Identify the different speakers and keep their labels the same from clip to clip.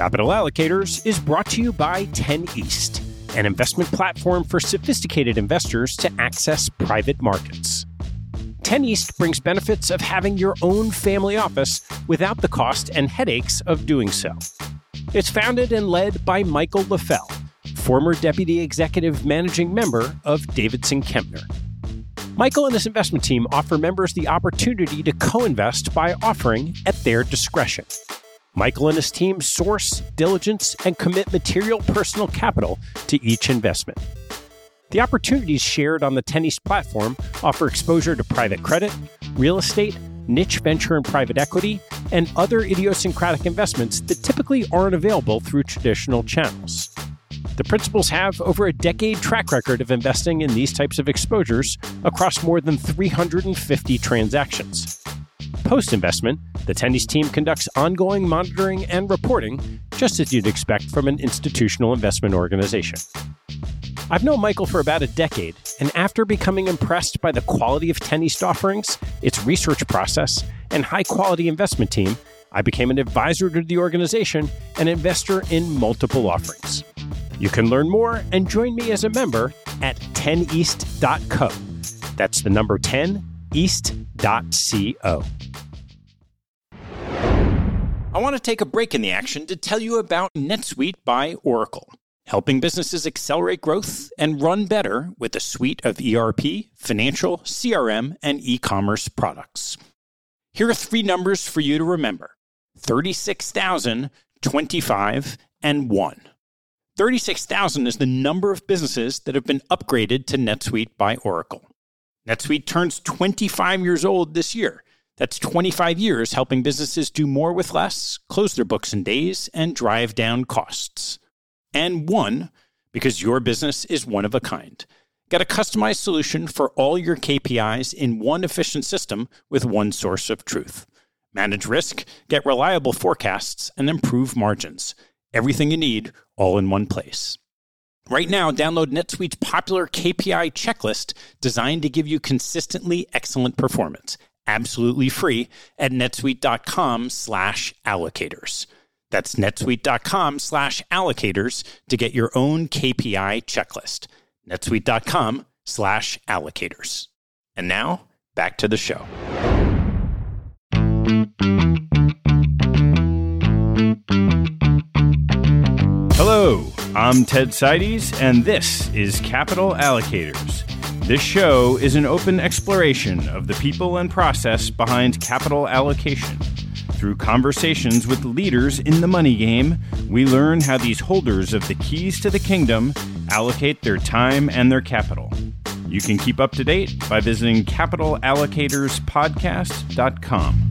Speaker 1: Capital Allocators is brought to you by 10 East, an investment platform for sophisticated investors to access private markets. 10 East brings benefits of having your own family office without the cost and headaches of doing so. It's founded and led by Michael LaFell, former Deputy Executive Managing Member of Davidson Kempner. Michael and his investment team offer members the opportunity to co-invest by offering at their discretion. Michael and his team source, diligence, and commit material personal capital to each investment. The opportunities shared on the 10 East platform offer exposure to private credit, real estate, niche venture and private equity, and other idiosyncratic investments that typically aren't available through traditional channels. The principals have over a decade track record of investing in these types of exposures across more than 350 transactions. Post-investment, the 10 East team conducts ongoing monitoring and reporting, just as you'd expect from an institutional investment organization. I've known Michael for about a decade, and after becoming impressed by the quality of 10 East offerings, its research process, and high-quality investment team, I became an advisor to the organization and investor in multiple offerings. You can learn more and join me as a member at 10east.co. That's the number 10east.co. I want to take a break in the action to tell you about NetSuite by Oracle, helping businesses accelerate growth and run better with a suite of ERP, financial, CRM, and e-commerce products. Here are three numbers for you to remember: 36,000, 25, and 1. 36,000 is the number of businesses that have been upgraded to NetSuite by Oracle. NetSuite turns 25 years old this year. That's 25 years helping businesses do more with less, close their books in days, and drive down costs. And 1, because your business is one of a kind. Get a customized solution for all your KPIs in one efficient system with one source of truth. Manage risk, get reliable forecasts, and improve margins. Everything you need, all in one place. Right now, download NetSuite's popular KPI checklist designed to give you consistently excellent performance, absolutely free at netsuite.com/allocators. That's netsuite.com/allocators to get your own KPI checklist. netsuite.com/allocators. And now, back to the show. Hello, I'm Ted Seides, and this is Capital Allocators. This show is an open exploration of the people and process behind capital allocation. Through conversations with leaders in the money game, we learn how these holders of the keys to the kingdom allocate their time and their capital. You can keep up to date by visiting capitalallocatorspodcast.com.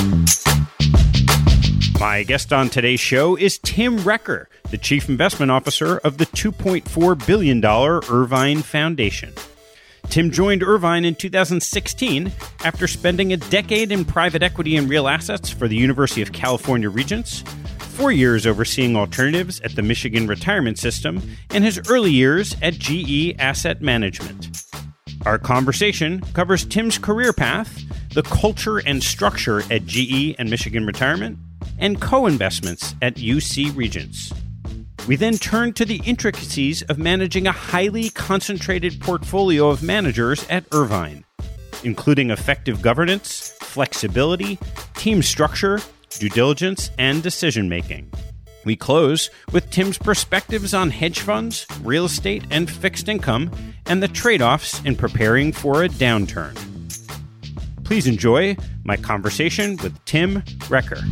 Speaker 1: My guest on today's show is Tim Recker, the Chief Investment Officer of the $2.4 billion Irvine Foundation. Tim joined Irvine in 2016 after spending a decade in private equity and real assets for the University of California Regents, 4 years overseeing alternatives at the Michigan Retirement System, and his early years at GE Asset Management. Our conversation covers Tim's career path, the culture and structure at GE and Michigan Retirement, and co-investments at UC Regents. We then turn to the intricacies of managing a highly concentrated portfolio of managers at Irvine, including effective governance, flexibility, team structure, due diligence, and decision-making. We close with Tim's perspectives on hedge funds, real estate, and fixed income, and the trade-offs in preparing for a downturn. Please enjoy my conversation with Tim Recker.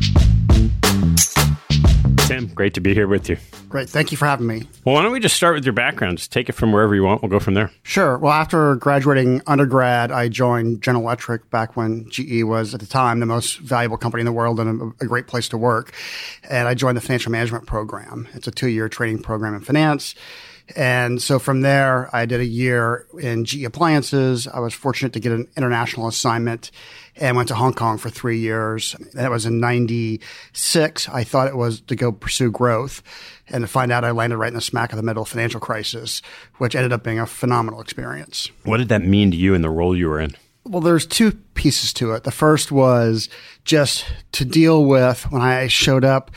Speaker 1: Tim, great to be here with you.
Speaker 2: Great. Thank you for having me.
Speaker 1: Well, why don't we just start with your background? Just take it from wherever you want. We'll go from there.
Speaker 2: Sure. Well, after graduating undergrad, I joined General Electric back when GE was, at the time, the most valuable company in the world and a great place to work. And I joined the financial management program. It's a 2-year training program in finance. And so from there, I did a year in GE Appliances. I was fortunate to get an international assignment and went to Hong Kong for 3 years. That was in 96. I thought it was to go pursue growth, and to find out I landed right in the smack of the middle of financial crisis, which ended up being a phenomenal experience.
Speaker 1: What did that mean to you in the role you were in?
Speaker 2: Well, there's two pieces to it. The first was just to deal with when I showed up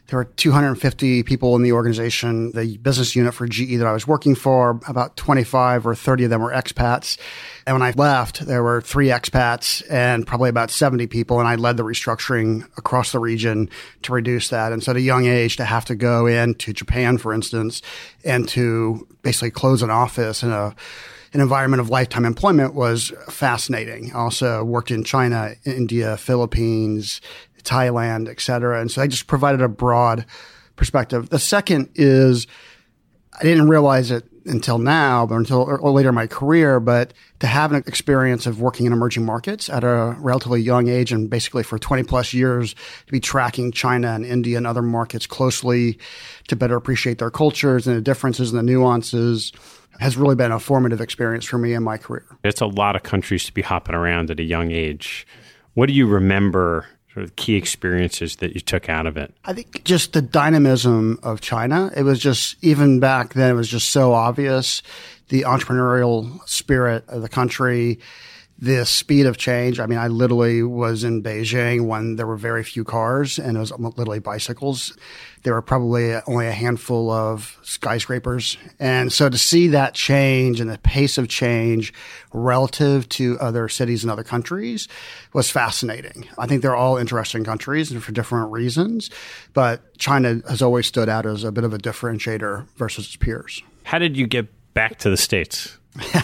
Speaker 2: There were 250 people in the organization, the business unit for GE that I was working for. About 25 or 30 of them were expats. And when I left, there were 3 expats and probably about 70 people. And I led the restructuring across the region to reduce that. And so at a young age, to have to go into Japan, for instance, and to basically close an office in an environment of lifetime employment was fascinating. I also worked in China, India, Philippines, Thailand, et cetera. And so I just provided a broad perspective. The second is I didn't realize it until now, but until later in my career, but to have an experience of working in emerging markets at a relatively young age and basically for 20 plus years to be tracking China and India and other markets closely to better appreciate their cultures and the differences and the nuances has really been a formative experience for me in my career.
Speaker 1: It's a lot of countries to be hopping around at a young age. What do you remember sort of key experiences that you took out of it?
Speaker 2: I think just the dynamism of China. It was just, even back then, it was just so obvious. The entrepreneurial spirit of the country, the speed of change. I mean, I literally was in Beijing when there were very few cars and it was literally bicycles. There were probably only a handful of skyscrapers. And so to see that change and the pace of change relative to other cities and other countries was fascinating. I think they're all interesting countries and for different reasons, but China has always stood out as a bit of a differentiator versus its peers.
Speaker 1: How did you get back to the States?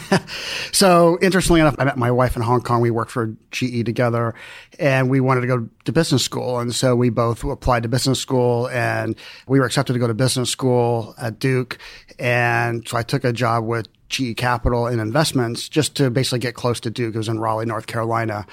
Speaker 2: So interestingly enough, I met my wife in Hong Kong. We worked for GE together and we wanted to go to business school. And so we both applied to business school and we were accepted to go to business school at Duke. And so I took a job with GE Capital in investments just to basically get close to Duke. It was in Raleigh, North Carolina.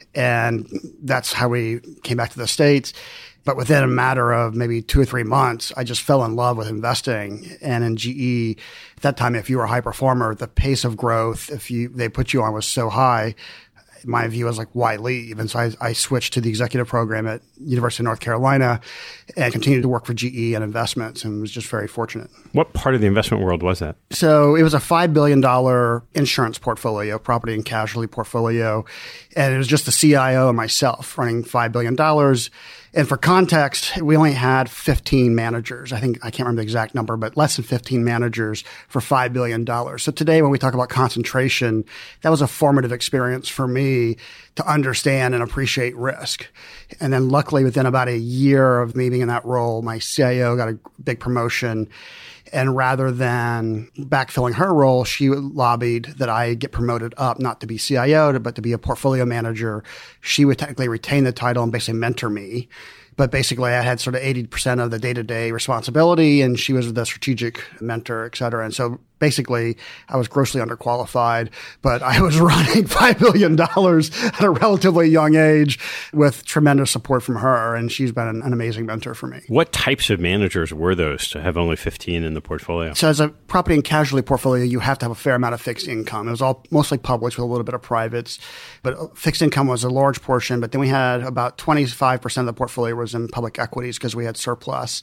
Speaker 2: And that's how we came back to the States. But within a matter of maybe 2 or 3 months, I just fell in love with investing. And in GE, at that time, if you were a high performer, the pace of growth, they put you on was so high. My view was like, why leave? And so I switched to the executive program at University of North Carolina and continued to work for GE and investments and was just very fortunate.
Speaker 1: What part of the investment world was that?
Speaker 2: So it was a $5 billion insurance portfolio, property and casualty portfolio. And it was just the CIO and myself running $5 billion. And for context, we only had 15 managers. I can't remember the exact number, but less than 15 managers for $5 billion. So today, when we talk about concentration, that was a formative experience for me to understand and appreciate risk. And then luckily, within about a year of me being in that role, my CIO got a big promotion. And rather than backfilling her role, she lobbied that I get promoted up, not to be CIO, but to be a portfolio manager. She would technically retain the title and basically mentor me. But basically, I had sort of 80% of the day-to-day responsibility, and she was the strategic mentor, et cetera. And so basically, I was grossly underqualified, but I was running $5 billion at a relatively young age with tremendous support from her, and she's been an amazing mentor for me.
Speaker 1: What types of managers were those to have only 15 in the portfolio?
Speaker 2: So as a property and casualty portfolio, you have to have a fair amount of fixed income. It was all mostly public with a little bit of privates, but fixed income was a large portion. But then we had about 25% of the portfolio was in public equities because we had surplus.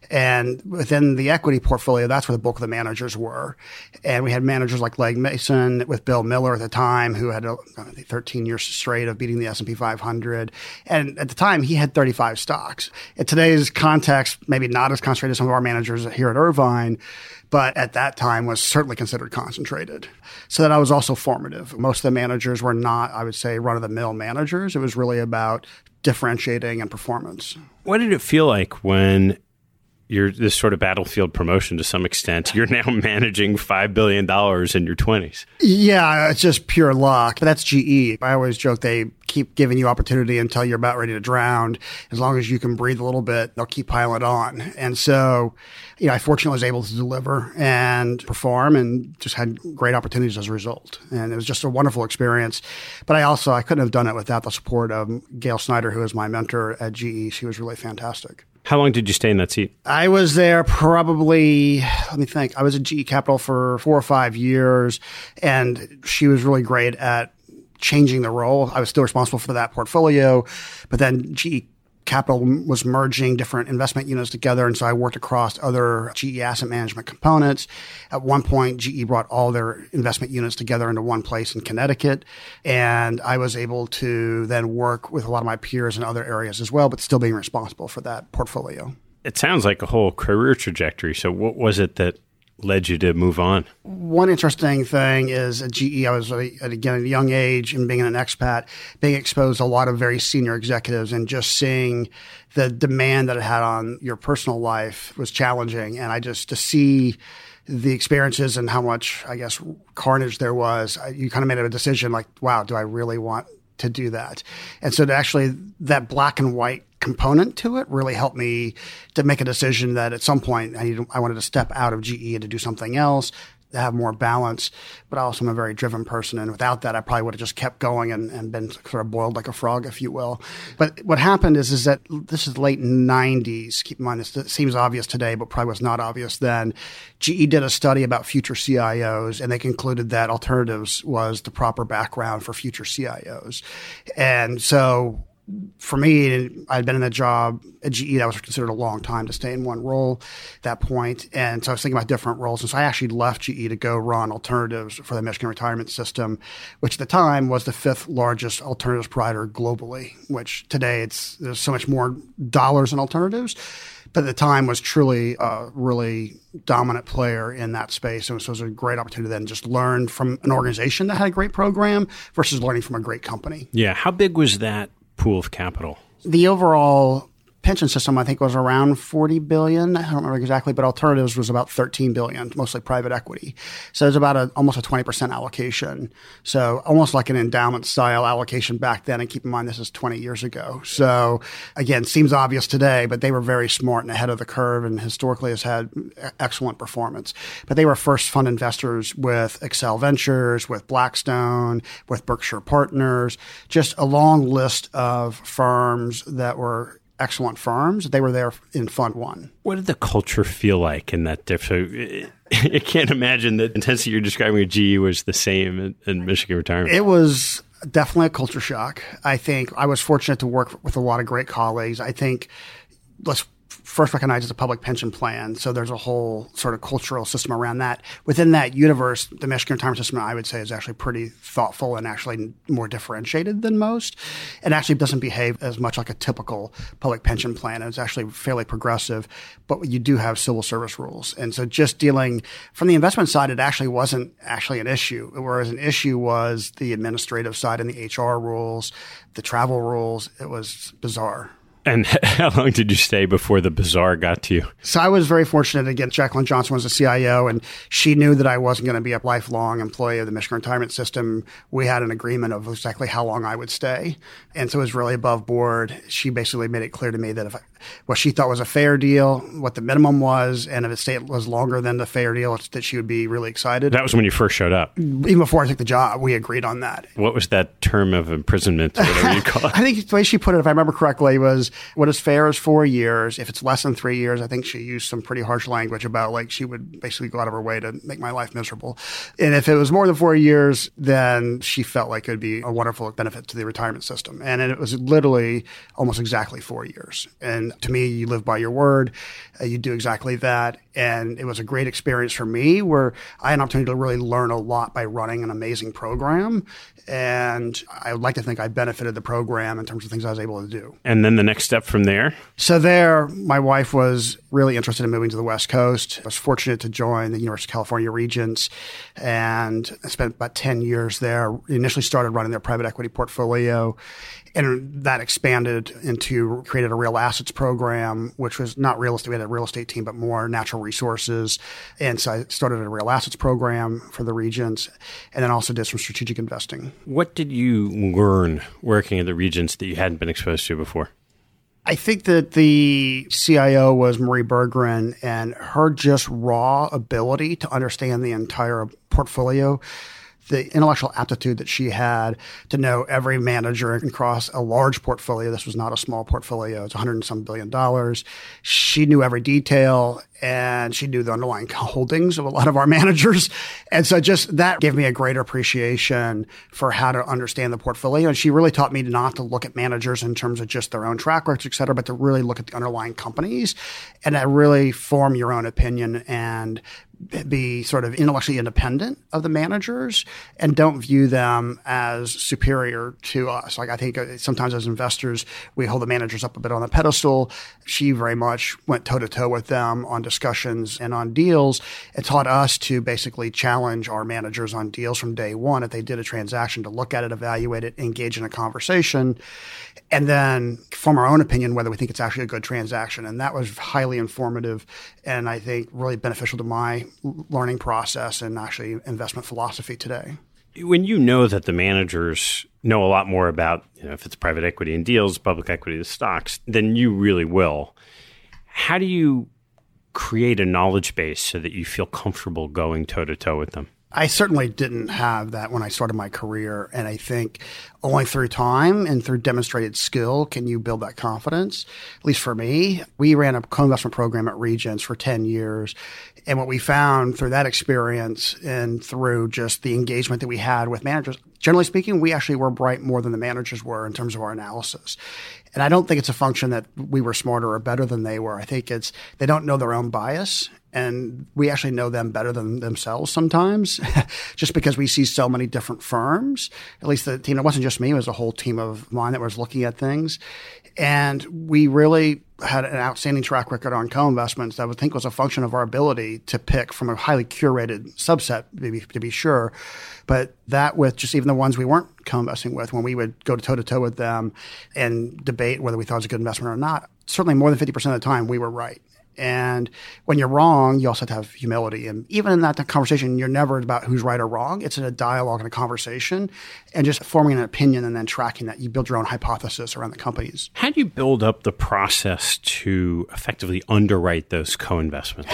Speaker 2: And within the equity portfolio, that's where the bulk of the managers were. And we had managers like Legg Mason with Bill Miller at the time, who had 13 years straight of beating the S&P 500. And at the time, he had 35 stocks. In today's context, maybe not as concentrated as some of our managers here at Irvine, but at that time was certainly considered concentrated. So that I was also formative. Most of the managers were not, I would say, run-of-the-mill managers. It was really about differentiating and performance.
Speaker 1: What did it feel like when you're this sort of battlefield promotion to some extent? You're now managing $5 billion in your 20s.
Speaker 2: Yeah, it's just pure luck. But that's GE. I always joke they keep giving you opportunity until you're about ready to drown. As long as you can breathe a little bit, they'll keep piling on. And so, I fortunately was able to deliver and perform and just had great opportunities as a result. And it was just a wonderful experience. But I couldn't have done it without the support of Gail Snyder, who is my mentor at GE. She was really fantastic.
Speaker 1: How long did you stay in that seat?
Speaker 2: I was there probably, let me think. I was at GE Capital for 4 or 5 years, and she was really great at changing the role. I was still responsible for that portfolio, but then GE Capital was merging different investment units together, and so I worked across other GE asset management components. At one point, GE brought all their investment units together into one place in Connecticut, and I was able to then work with a lot of my peers in other areas as well, but still being responsible for that portfolio.
Speaker 3: It sounds like a whole career trajectory. So what was it that led you to move on?
Speaker 2: One interesting thing is at GE, I was, again, at a young age and being an expat, being exposed to a lot of very senior executives and just seeing the demand that it had on your personal life was challenging. And to see the experiences and how much, I guess, carnage there was, you kind of made a decision like, wow, do I really want to do that? And so that black and white component to it really helped me to make a decision that at some point I wanted to step out of GE and to do something else, to have more balance. But I also am a very driven person. And without that, I probably would have just kept going and been sort of boiled like a frog, if you will. But what happened is that this is late 90s. Keep in mind, this seems obvious today, but probably was not obvious then. GE did a study about future CIOs, and they concluded that alternatives was the proper background for future CIOs. And so for me, I'd been in that job at GE that was considered a long time to stay in one role at that point. And so I was thinking about different roles. And so I actually left GE to go run alternatives for the Michigan Retirement System, which at the time was the 5th largest alternatives provider globally, which today there's so much more dollars in alternatives. But at the time was truly a really dominant player in that space. And so it was a great opportunity then to just learn from an organization that had a great program versus learning from a great company.
Speaker 3: Yeah. How big was that pool of capital?
Speaker 2: The overall pension system, I think, was around $40 billion. I don't remember exactly, but alternatives was about $13 billion, mostly private equity. So it's about almost a 20% allocation. So almost like an endowment style allocation back then. And keep in mind, this is 20 years ago. So again, seems obvious today, but they were very smart and ahead of the curve and historically has had excellent performance. But they were first fund investors with Excel Ventures, with Blackstone, with Berkshire Partners, just a long list of firms that were excellent firms. They were there in Fund 1.
Speaker 3: What did the culture feel like in that diff? So I can't imagine the intensity you're describing at GE was the same in Michigan Retirement.
Speaker 2: It was definitely a culture shock. I think I was fortunate to work with a lot of great colleagues. I think let's first recognize it's a public pension plan. So there's a whole sort of cultural system around that. Within that universe, the Michigan Retirement System, I would say, is actually pretty thoughtful and actually more differentiated than most. It actually doesn't behave as much like a typical public pension plan. It's actually fairly progressive, but you do have civil service rules. And so just dealing from the investment side, it actually wasn't actually an issue, whereas an issue was the administrative side and the HR rules, the travel rules. It was bizarre.
Speaker 3: And how long did you stay before the bazaar got to you?
Speaker 2: So I was very fortunate. Again, Jacqueline Johnson was the CIO, and she knew that I wasn't going to be a lifelong employee of the Michigan Retirement System. We had an agreement of exactly how long I would stay. And so it was really above board. She basically made it clear to me that what she thought was a fair deal, what the minimum was, and if it stayed was longer than the fair deal, that she would be really excited.
Speaker 3: That was when you first showed up.
Speaker 2: Even before I took the job, we agreed on that.
Speaker 3: What was that term of imprisonment, or whatever you call it?
Speaker 2: I think the way she put it, if I remember correctly, was what is fair is 4 years. If it's less than 3 years, I think she used some pretty harsh language about like she would basically go out of her way to make my life miserable. And if it was more than 4 years, then she felt like it would be a wonderful benefit to the retirement system. And it was literally almost exactly 4 years. And to me, you live by your word. You do exactly that. And it was a great experience for me where I had an opportunity to really learn a lot by running an amazing program. And I would like to think I benefited the program in terms of things I was able to do.
Speaker 3: And then the next step from there?
Speaker 2: So there, my wife was really interested in moving to the West Coast. I was fortunate to join the University of California Regents, and I spent about 10 years there. Initially started running their private equity portfolio, and that expanded into created a real assets program, which was not real estate. We had a real estate team, but more natural resources. And so I started a real assets program for the Regents, and then also did some strategic investing.
Speaker 3: What did you learn working at the Regents that you hadn't been exposed to before?
Speaker 2: I think that the CIO was Marie Berggren, and her just raw ability to understand the entire portfolio, the intellectual aptitude that she had to know every manager across a large portfolio. This was not a small portfolio. It's $100 and some billion. She knew every detail, and she knew the underlying holdings of a lot of our managers. And so just that gave me a greater appreciation for how to understand the portfolio. And she really taught me not to look at managers in terms of just their own track records, et cetera, but to really look at the underlying companies and to really form your own opinion and be sort of intellectually independent of the managers and don't view them as superior to us. Like I think sometimes as investors, we hold the managers up a bit on a pedestal. She very much went toe to toe with them on discussions and on deals and taught us to basically challenge our managers on deals from day one. If they did a transaction, to look at it, evaluate it, engage in a conversation, and then form our own opinion whether we think it's actually a good transaction. And that was highly informative and I think really beneficial to my learning process and actually investment philosophy today.
Speaker 3: When you know that the managers know a lot more about, if it's private equity and deals, public equity and stocks, then you really will. How do you create a knowledge base so that you feel comfortable going toe-to-toe with them?
Speaker 2: I certainly didn't have that when I started my career. And I think only through time and through demonstrated skill can you build that confidence. At least for me, we ran a co-investment program at Regence for 10 years. And what we found through that experience and through just the engagement that we had with managers, generally speaking, we actually were bright more than the managers were in terms of our analysis. And I don't think it's a function that we were smarter or better than they were. I think it's they don't know their own bias. And we actually know them better than themselves sometimes, just because we see so many different firms. At least the team, it wasn't just me, it was a whole team of mine that was looking at things. And we really had an outstanding track record on co-investments that I would think was a function of our ability to pick from a highly curated subset, maybe to be sure. But that with just even the ones we weren't co-investing with, when we would go toe-to-toe with them and debate whether we thought it was a good investment or not, certainly more than 50% of the time we were right. And when you're wrong, you also have to have humility. And even in that conversation, you're never about who's right or wrong. It's in a dialogue and a conversation and just forming an opinion and then tracking that. You build your own hypothesis around the companies.
Speaker 3: How do you build up the process to effectively underwrite those co-investments?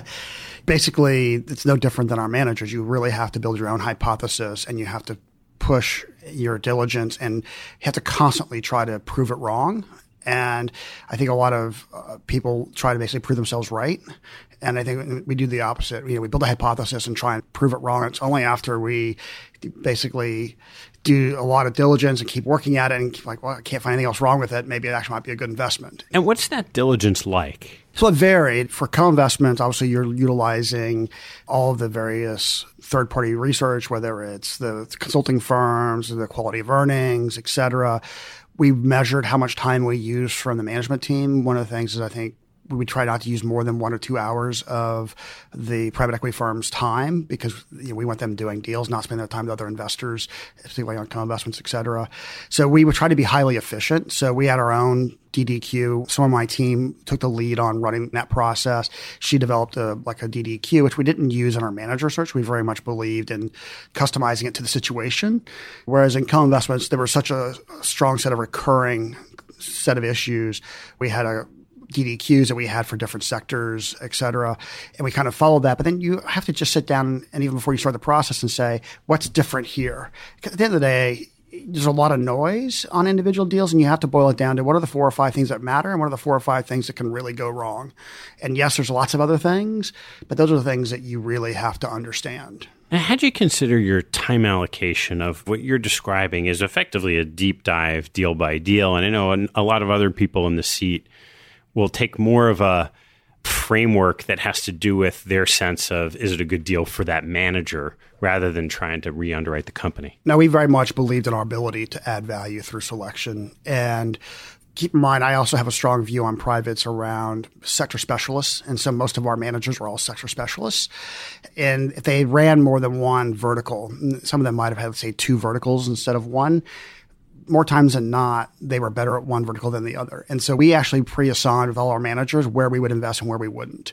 Speaker 2: Basically, it's no different than our managers. You really have to build your own hypothesis and you have to push your diligence and you have to constantly try to prove it wrong. And I think a lot of people try to basically prove themselves right. And I think we do the opposite. We build a hypothesis and try and prove it wrong. It's only after we basically do a lot of diligence and keep working at it and like, well, I can't find anything else wrong with it. Maybe it actually might be a good investment.
Speaker 3: And what's that diligence like?
Speaker 2: So it varied. For co-investments, obviously you're utilizing all of the various third-party research, whether it's the consulting firms, the quality of earnings, et cetera. We measured how much time we used from the management team. One of the things is I think we try not to use more than 1 or 2 hours of the private equity firm's time because we want them doing deals, not spending their time with other investors, particularly on co-investments, et cetera. So we would try to be highly efficient. So we had our own DDQ. Some of my team took the lead on running that process. She developed a DDQ, which we didn't use in our manager search. We very much believed in customizing it to the situation. Whereas in co-investments, there was such a strong set of recurring set of issues. We had a DDQs that we had for different sectors, et cetera. And we kind of followed that. But then you have to just sit down and even before you start the process and say, what's different here? Because at the end of the day, there's a lot of noise on individual deals and you have to boil it down to what are the 4 or 5 things that matter and what are the 4 or 5 things that can really go wrong. And yes, there's lots of other things, but those are the things that you really have to understand.
Speaker 3: Now, how do you consider your time allocation of what you're describing is effectively a deep dive deal by deal? And I know a lot of other people in the seat will take more of a framework that has to do with their sense of, is it a good deal for that manager rather than trying to re-underwrite the company?
Speaker 2: Now, we very much believed in our ability to add value through selection. And keep in mind, I also have a strong view on privates around sector specialists. And so most of our managers are all sector specialists. And if they ran more than one vertical, some of them might have had, let's say, 2 verticals instead of 1. More times than not, they were better at one vertical than the other. And so we actually pre-assigned with all our managers where we would invest and where we wouldn't.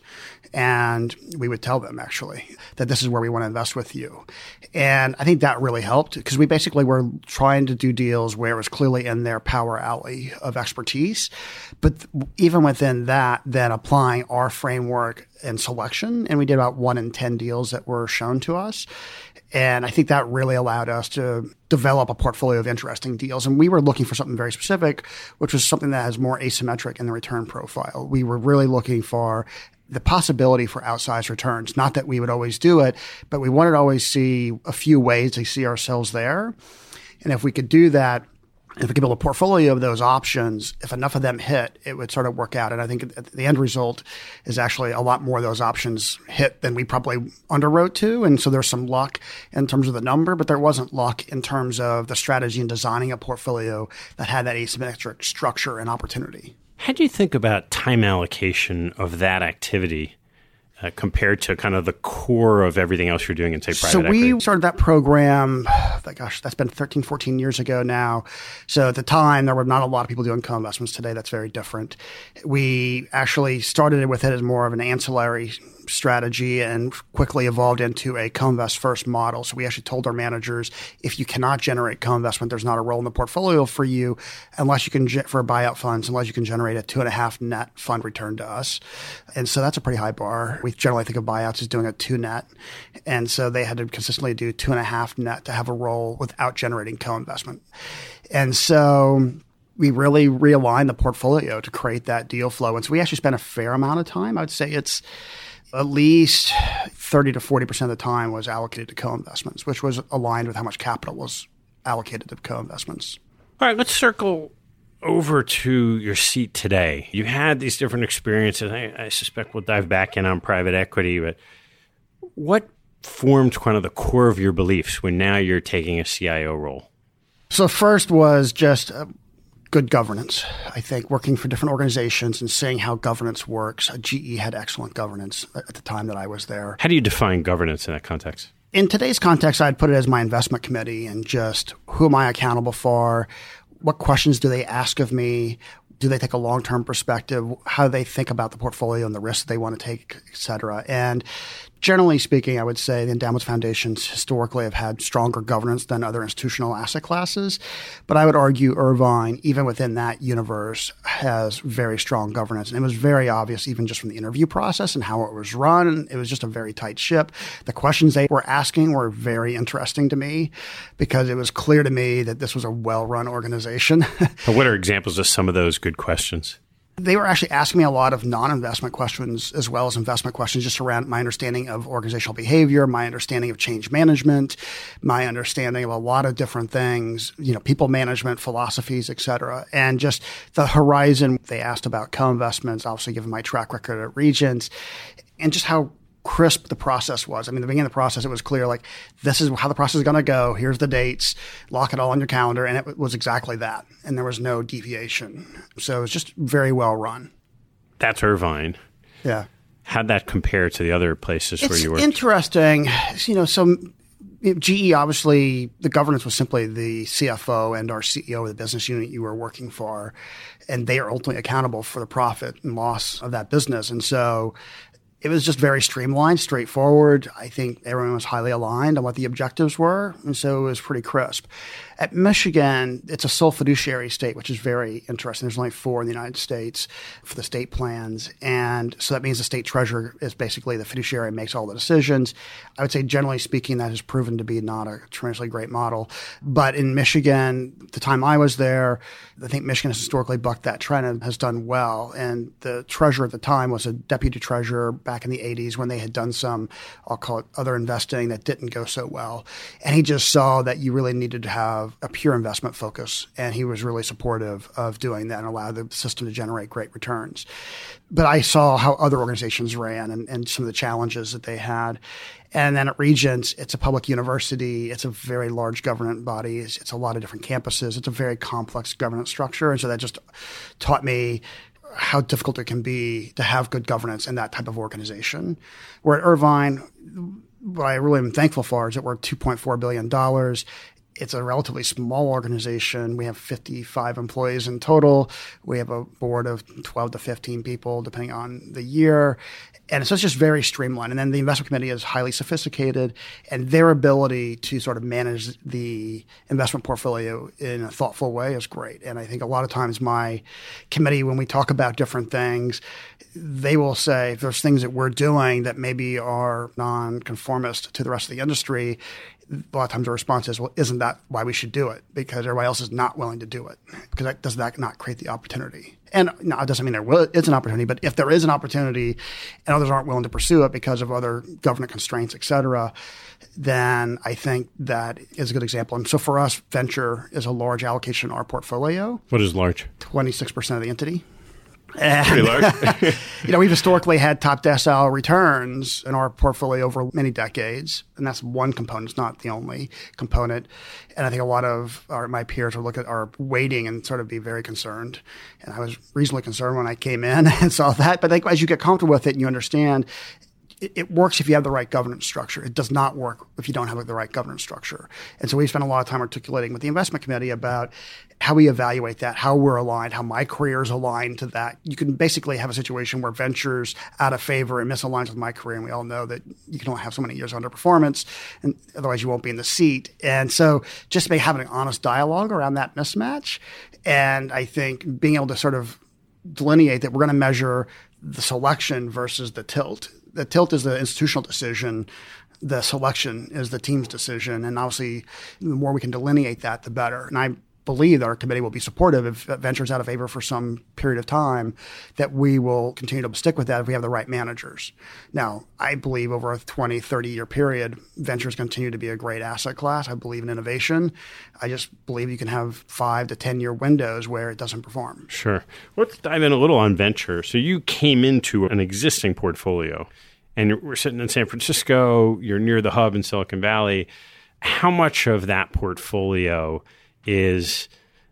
Speaker 2: And we would tell them actually that this is where we want to invest with you. And I think that really helped because we basically were trying to do deals where it was clearly in their power alley of expertise. But even within that, then applying our framework in selection, and we did about 1 in 10 deals that were shown to us. And I think that really allowed us to develop a portfolio of interesting deals. And we were looking for something very specific, which was something that has more asymmetric in the return profile. We were really looking for the possibility for outsized returns. Not that we would always do it, but we wanted to always see a few ways to see ourselves there. And if we could do that, if we could build a portfolio of those options, if enough of them hit, it would sort of work out. And I think the end result is actually a lot more of those options hit than we probably underwrote to. And so there's some luck in terms of the number, but there wasn't luck in terms of the strategy in designing a portfolio that had that asymmetric structure and opportunity.
Speaker 3: How do you think about time allocation of that activity compared to kind of the core of everything else you're doing in, say, private equity?
Speaker 2: So we started that program, that's been 13, 14 years ago now. So at the time, there were not a lot of people doing co-investments. Today, that's very different. We actually started with it as more of an ancillary strategy and quickly evolved into a co-invest first model. So we actually told our managers, if you cannot generate co-investment, there's not a role in the portfolio for you unless you can, for buyout funds, unless you can generate a 2.5 net fund return to us. And so that's a pretty high bar. We generally think of buyouts as doing a 2 net. And so they had to consistently do 2.5 net to have a role without generating co-investment. And so we really realigned the portfolio to create that deal flow. And so we actually spent a fair amount of time. I would say it's at least 30 to 40% of the time was allocated to co-investments, which was aligned with how much capital was allocated to co-investments.
Speaker 3: All right, let's circle over to your seat today. You had these different experiences. I suspect we'll dive back in on private equity, but what formed kind of the core of your beliefs when now you're taking a CIO role?
Speaker 2: So first was just good governance. I think working for different organizations and seeing how governance works. GE had excellent governance at the time that I was there.
Speaker 3: How do you define governance in that context?
Speaker 2: In today's context, I'd put it as my investment committee and just who am I accountable for? What questions do they ask of me? Do they take a long-term perspective? How do they think about the portfolio and the risks they want to take, et cetera? And generally speaking, I would say the endowments foundations historically have had stronger governance than other institutional asset classes. But I would argue Irvine, even within that universe, has very strong governance. And it was very obvious, even just from the interview process and how it was run. It was just a very tight ship. The questions they were asking were very interesting to me because it was clear to me that this was a well-run organization.
Speaker 3: What are examples of some of those good questions?
Speaker 2: They were actually asking me a lot of non-investment questions as well as investment questions just around my understanding of organizational behavior, my understanding of change management, my understanding of a lot of different things, people management, philosophies, et cetera. And just the horizon. They asked about co-investments, obviously given my track record at Regents, and just how crisp the process was. I mean, the beginning of the process, it was clear, like, this is how the process is going to go. Here's the dates. Lock it all on your calendar. And it was exactly that. And there was no deviation. So it was just very well run.
Speaker 3: That's Irvine.
Speaker 2: Yeah.
Speaker 3: How'd that compare to the other places where you worked?
Speaker 2: It's interesting. So GE, obviously, the governance was simply the CFO and our CEO of the business unit you were working for. And they are ultimately accountable for the profit and loss of that business. And so it was just very streamlined, straightforward. I think everyone was highly aligned on what the objectives were, and so it was pretty crisp. At Michigan, it's a sole fiduciary state, which is very interesting. There's only 4 in the United States for the state plans, and so that means the state treasurer is basically the fiduciary and makes all the decisions. I would say, generally speaking, that has proven to be not a tremendously great model. But in Michigan, the time I was there, I think Michigan has historically bucked that trend and has done well. And the treasurer at the time was a deputy treasurer back in the 80s when they had done some, I'll call it other investing that didn't go so well. And he just saw that you really needed to have a pure investment focus. And he was really supportive of doing that and allowed the system to generate great returns. But I saw how other organizations ran and some of the challenges that they had. And then at Regents, it's a public university. It's a very large governance body. It's a lot of different campuses. It's a very complex governance structure. And so that just taught me how difficult it can be to have good governance in that type of organization. Where at Irvine, what I really am thankful for is that we're $2.4 billion. It's a relatively small organization. We have 55 employees in total. We have a board of 12 to 15 people, depending on the year. And so it's just very streamlined. And then the investment committee is highly sophisticated, and their ability to sort of manage the investment portfolio in a thoughtful way is great. And I think a lot of times my committee, when we talk about different things, they will say if there's things that we're doing that maybe are non-conformist to the rest of the industry, a lot of times the response is, well, isn't that why we should do it? Because everybody else is not willing to do it. Because does that not create the opportunity? And no, it doesn't mean there is an opportunity, but if there is an opportunity and others aren't willing to pursue it because of other government constraints, et cetera, then I think that is a good example. And so for us, venture is a large allocation in our portfolio.
Speaker 3: What is large?
Speaker 2: 26% of the entity.
Speaker 3: And, pretty large.
Speaker 2: We've historically had top decile returns in our portfolio over many decades, and that's one component. It's not the only component. And I think a lot of my peers will look at our weighting and sort of be very concerned. And I was reasonably concerned when I came in and saw that. But I think as you get comfortable with it and you understand, it works if you have the right governance structure. It does not work if you don't have the right governance structure. And so we spent a lot of time articulating with the investment committee about how we evaluate that, how we're aligned, how my career is aligned to that. You can basically have a situation where venture's out of favor and misaligns with my career. And we all know that you can only have so many years of underperformance, and otherwise you won't be in the seat. And so just having an honest dialogue around that mismatch. And I think being able to sort of delineate that we're going to measure the selection versus the tilt. The tilt is the institutional decision. The selection is the team's decision. And obviously, the more we can delineate that, the better. And I believe that our committee will be supportive if venture's out of favor for some period of time, that we will continue to stick with that if we have the right managers. Now, I believe over a 20, 30-year period, ventures continue to be a great asset class. I believe in innovation. I just believe you can have 5 to 10-year windows where it doesn't perform.
Speaker 3: Sure. Let's dive in a little on venture. So you came into an existing portfolio, and we're sitting in San Francisco. You're near the hub in Silicon Valley. How much of that portfolio is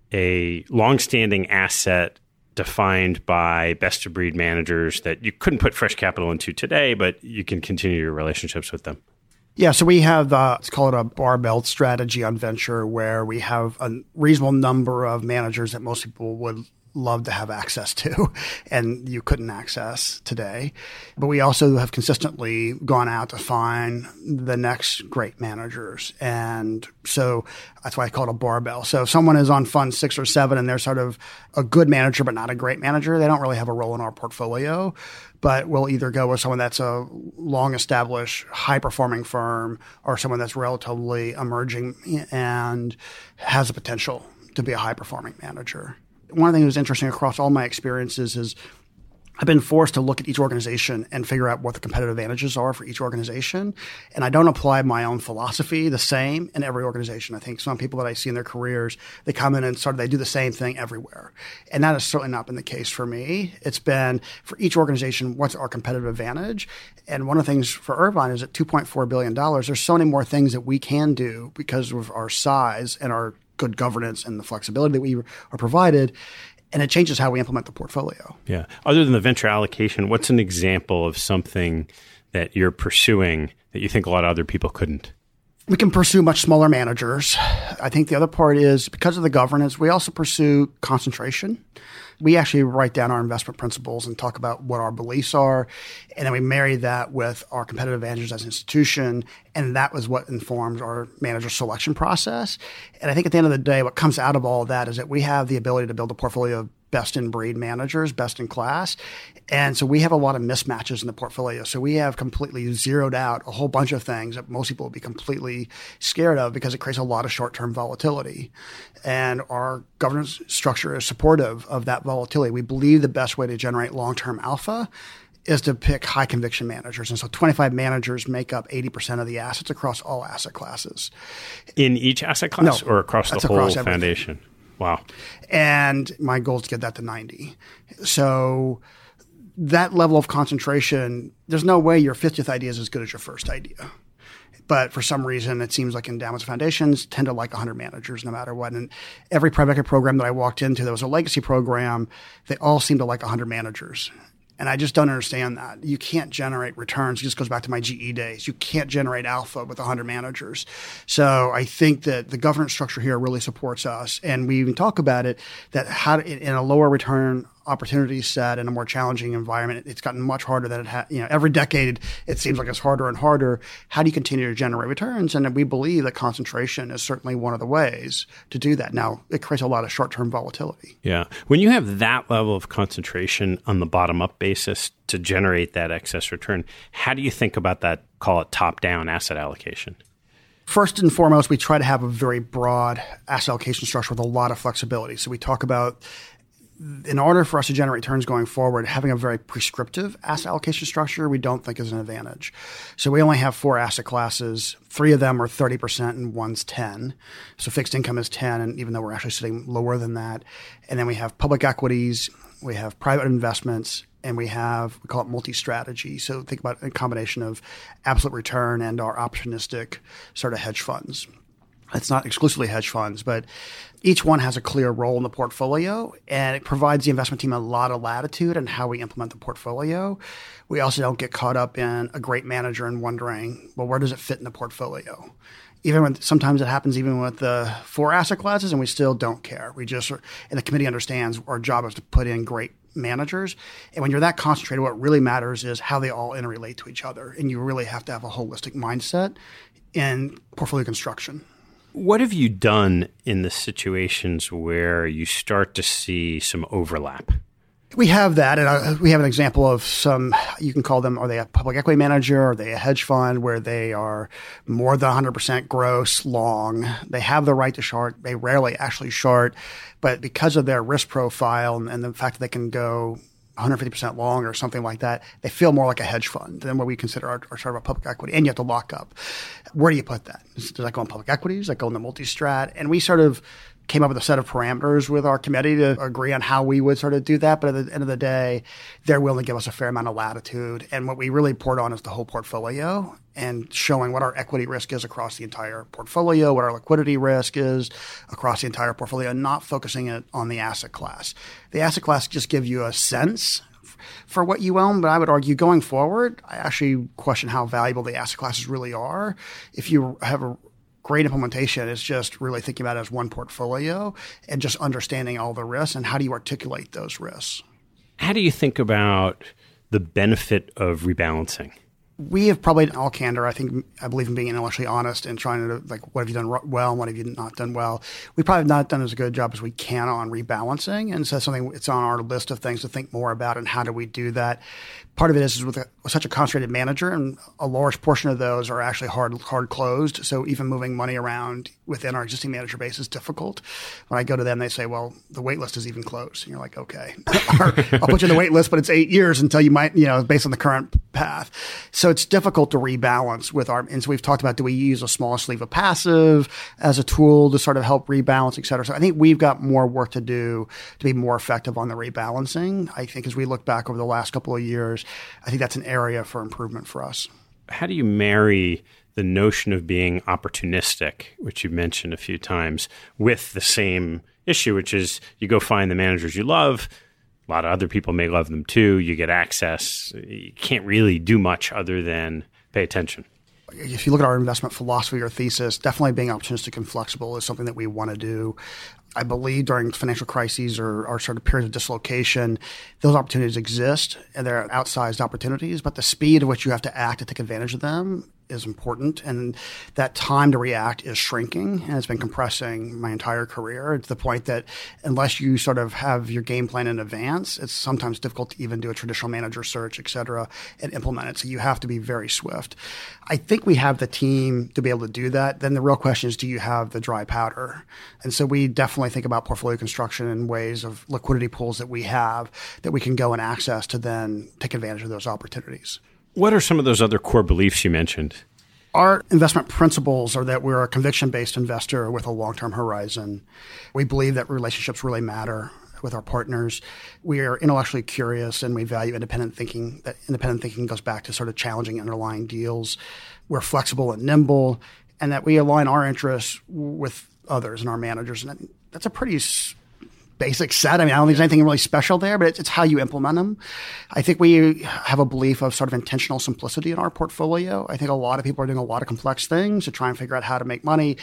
Speaker 3: a longstanding asset defined by best-of-breed managers that you couldn't put fresh capital into today, but you can continue your relationships with them?
Speaker 2: Yeah, so we have, let's call it a barbell strategy on venture, where we have a reasonable number of managers that most people would love to have access to and you couldn't access today. But we also have consistently gone out to find the next great managers. And so that's why I call it a barbell. So if someone is on fund 6 or 7 and they're sort of a good manager but not a great manager, they don't really have a role in our portfolio. But we'll either go with someone that's a long-established, high-performing firm or someone that's relatively emerging and has the potential to be a high-performing manager. One of the things that's interesting across all my experiences is I've been forced to look at each organization and figure out what the competitive advantages are for each organization. And I don't apply my own philosophy the same in every organization. I think some people that I see in their careers, they come in and they do the same thing everywhere. And that has certainly not been the case for me. It's been for each organization, what's our competitive advantage? And one of the things for Irvine is at $2.4 billion, there's so many more things that we can do because of our size and our good governance and the flexibility that we are provided. And it changes how we implement the portfolio.
Speaker 3: Yeah. Other than the venture allocation, what's an example of something that you're pursuing that you think a lot of other people couldn't?
Speaker 2: We can pursue much smaller managers. I think the other part is because of the governance, we also pursue concentration. We actually write down our investment principles and talk about what our beliefs are. And then we marry that with our competitive advantages as an institution. And that was what informs our manager selection process. And I think at the end of the day, what comes out of all of that is that we have the ability to build a portfolio of best-in-breed managers, best-in-class. And so we have a lot of mismatches in the portfolio. So we have completely zeroed out a whole bunch of things that most people would be completely scared of because it creates a lot of short-term volatility. And our governance structure is supportive of that volatility. We believe the best way to generate long-term alpha is to pick high-conviction managers. And so 25 managers make up 80% of the assets across all asset classes.
Speaker 3: In each asset class or across the whole
Speaker 2: across
Speaker 3: foundation? Wow.
Speaker 2: And my goal is to get that to 90. So that level of concentration, there's no way your 50th idea is as good as your first idea. But for some reason, it seems like endowments and foundations tend to like 100 managers no matter what. And every private equity program that I walked into that was a legacy program, they all seemed to like 100 managers. And I just don't understand that. You can't generate returns. It just goes back to my GE days. You can't generate alpha with 100 managers. So I think that the governance structure here really supports us. And we even talk about it, that how in a lower return opportunity set in a more challenging environment, it's gotten much harder than it had. Every decade, it seems like it's harder and harder. How do you continue to generate returns? And we believe that concentration is certainly one of the ways to do that. Now, it creates a lot of short-term volatility.
Speaker 3: Yeah. When you have that level of concentration on the bottom-up basis to generate that excess return, how do you think about that, call it top-down asset allocation?
Speaker 2: First and foremost, we try to have a very broad asset allocation structure with a lot of flexibility. So we talk about, in order for us to generate returns going forward, having a very prescriptive asset allocation structure we don't think is an advantage. So we only have 4 asset classes. 3 of them are 30% and one's 10. So fixed income is 10, and even though we're actually sitting lower than that. And then we have public equities, we have private investments, and we call it multi-strategy. So think about a combination of absolute return and our opportunistic sort of hedge funds. It's not exclusively hedge funds, but each one has a clear role in the portfolio, and it provides the investment team a lot of latitude in how we implement the portfolio. We also don't get caught up in a great manager and wondering, well, where does it fit in the portfolio? Sometimes it happens even with the 4 asset classes, and we still don't care. And the committee understands our job is to put in great managers. And when you're that concentrated, what really matters is how they all interrelate to each other. And you really have to have a holistic mindset in portfolio construction.
Speaker 3: What have you done in the situations where you start to see some overlap?
Speaker 2: We have that, and we have an example of some, you can call them, are they a public equity manager? Are they a hedge fund where they are more than 100% gross long? They have the right to short. They rarely actually short, but because of their risk profile and the fact that they can go 150% long or something like that, they feel more like a hedge fund than what we consider our sort of a public equity. And you have to lock up. Where do you put that? Does that go in public equities? Does that go in the multi-strat? And we sort of came up with a set of parameters with our committee to agree on how we would sort of do that. But at the end of the day, they're willing to give us a fair amount of latitude. And what we really poured on is the whole portfolio and showing what our equity risk is across the entire portfolio, what our liquidity risk is across the entire portfolio, and not focusing it on the asset class. The asset class just gives you a sense for what you own, but I would argue going forward, I actually question how valuable the asset classes really are. If you have a great implementation, it's just really thinking about it as one portfolio and just understanding all the risks and how do you articulate those risks.
Speaker 3: How do you think about the benefit of rebalancing?
Speaker 2: We have probably, in all candor, I believe in being intellectually honest and trying to, what have you done well and what have you not done well. We probably have not done as good a job as we can on rebalancing. And so it's on our list of things to think more about and how do we do that. Part of it is with such a concentrated manager, and a large portion of those are actually hard closed. So even moving money around within our existing manager base is difficult. When I go to them, they say, well, the wait list is even closed. And you're like, okay, I'll put you in the wait list, but it's 8 years until you might, based on the current path. So it's difficult to rebalance and so we've talked about, do we use a small sleeve of passive as a tool to sort of help rebalance, et cetera. So I think we've got more work to do to be more effective on the rebalancing. I think as we look back over the last couple of years, I think that's an area for improvement for us.
Speaker 3: How do you marry the notion of being opportunistic, which you mentioned a few times, with the same issue, which is you go find the managers you love, a lot of other people may love them too, you get access, you can't really do much other than pay attention?
Speaker 2: If you look at our investment philosophy or thesis, definitely being opportunistic and flexible is something that we want to do. I believe during financial crises or sort of periods of dislocation, those opportunities exist and they're outsized opportunities, but the speed at which you have to act to take advantage of them is important. And that time to react is shrinking, and it's been compressing my entire career to the point that unless you sort of have your game plan in advance, it's sometimes difficult to even do a traditional manager search, et cetera, and implement it. So you have to be very swift. I think we have the team to be able to do that. Then the real question is, do you have the dry powder? And so we definitely think about portfolio construction in ways of liquidity pools that we have that we can go and access to then take advantage of those opportunities.
Speaker 3: What are some of those other core beliefs you mentioned?
Speaker 2: Our investment principles are that we're a conviction-based investor with a long-term horizon. We believe that relationships really matter with our partners. We are intellectually curious and we value independent thinking. That independent thinking goes back to sort of challenging underlying deals. We're flexible and nimble, and that we align our interests with others and our managers. And that's a pretty basic set. I mean, I don't think there's anything really special there, but it's how you implement them. I think we have a belief of sort of intentional simplicity in our portfolio. I think a lot of people are doing a lot of complex things to try and figure out how to make money.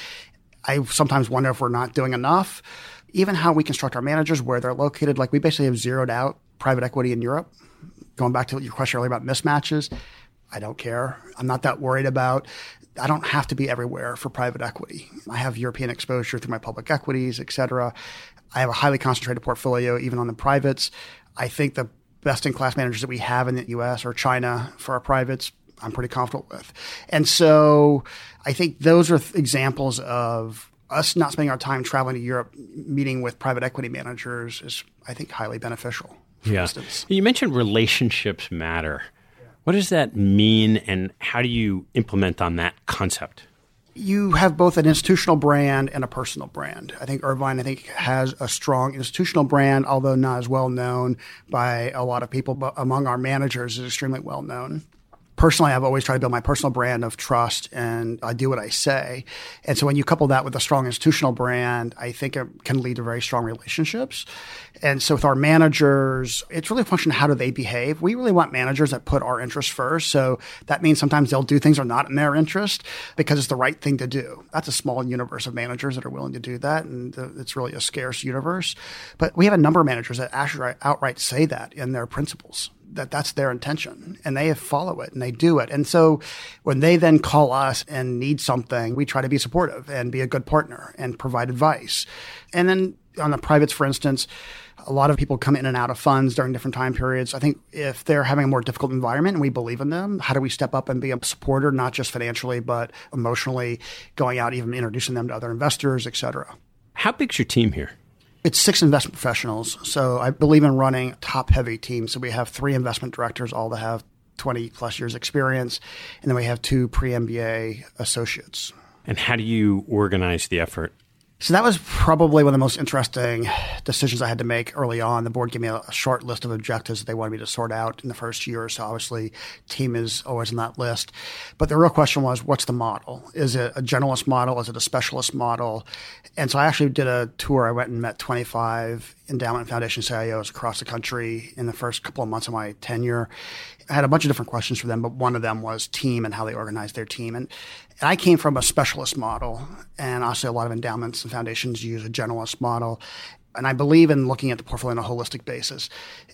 Speaker 2: I sometimes wonder if we're not doing enough. Even how we construct our managers, where they're located, like we basically have zeroed out private equity in Europe. Going back to your question earlier about mismatches, I don't care. I'm not that worried about. I don't have to be everywhere for private equity. I have European exposure through my public equities, et cetera. I have a highly concentrated portfolio, even on the privates. I think the best-in-class managers that we have in the U.S. or China for our privates, I'm pretty comfortable with. And so I think those are examples of us not spending our time traveling to Europe, meeting with private equity managers is, I think, highly beneficial. For instance.
Speaker 3: You mentioned relationships matter. What does that mean, and how do you implement on that concept?
Speaker 2: You have both an institutional brand and a personal brand. I think Irvine, has a strong institutional brand, although not as well known by a lot of people, but among our managers is extremely well known. Personally, I've always tried to build my personal brand of trust, and I do what I say. And so when you couple that with a strong institutional brand, I think it can lead to very strong relationships. And so with our managers, it's really a function of how do they behave. We really want managers that put our interests first. So that means sometimes they'll do things that are not in their interest because it's the right thing to do. That's a small universe of managers that are willing to do that, and it's really a scarce universe. But we have a number of managers that actually outright say that in their principles. That's their intention, and they follow it and they do it. And so when they then call us and need something, we try to be supportive and be a good partner and provide advice. And then on the privates, for instance, a lot of people come in and out of funds during different time periods. I think if they're having a more difficult environment and we believe in them, how do we step up and be a supporter, not just financially, but emotionally, going out, even introducing them to other investors, et cetera.
Speaker 3: How big's your team here?
Speaker 2: It's 6 investment professionals. So I believe in running top-heavy teams. So we have 3 investment directors, all that have 20-plus years experience. And then we have 2 pre-MBA associates.
Speaker 3: And how do you organize the effort?
Speaker 2: So that was probably one of the most interesting decisions I had to make early on. The board gave me a short list of objectives that they wanted me to sort out in the first year. So obviously, team is always on that list. But the real question was, what's the model? Is it a generalist model? Is it a specialist model? And so I actually did a tour. I went and met 25 endowment foundation CIOs across the country in the first couple of months of my tenure. I had a bunch of different questions for them, but one of them was team and how they organized their team. And I came from a specialist model, and also a lot of endowments and foundations use a generalist model. And I believe in looking at the portfolio on a holistic basis.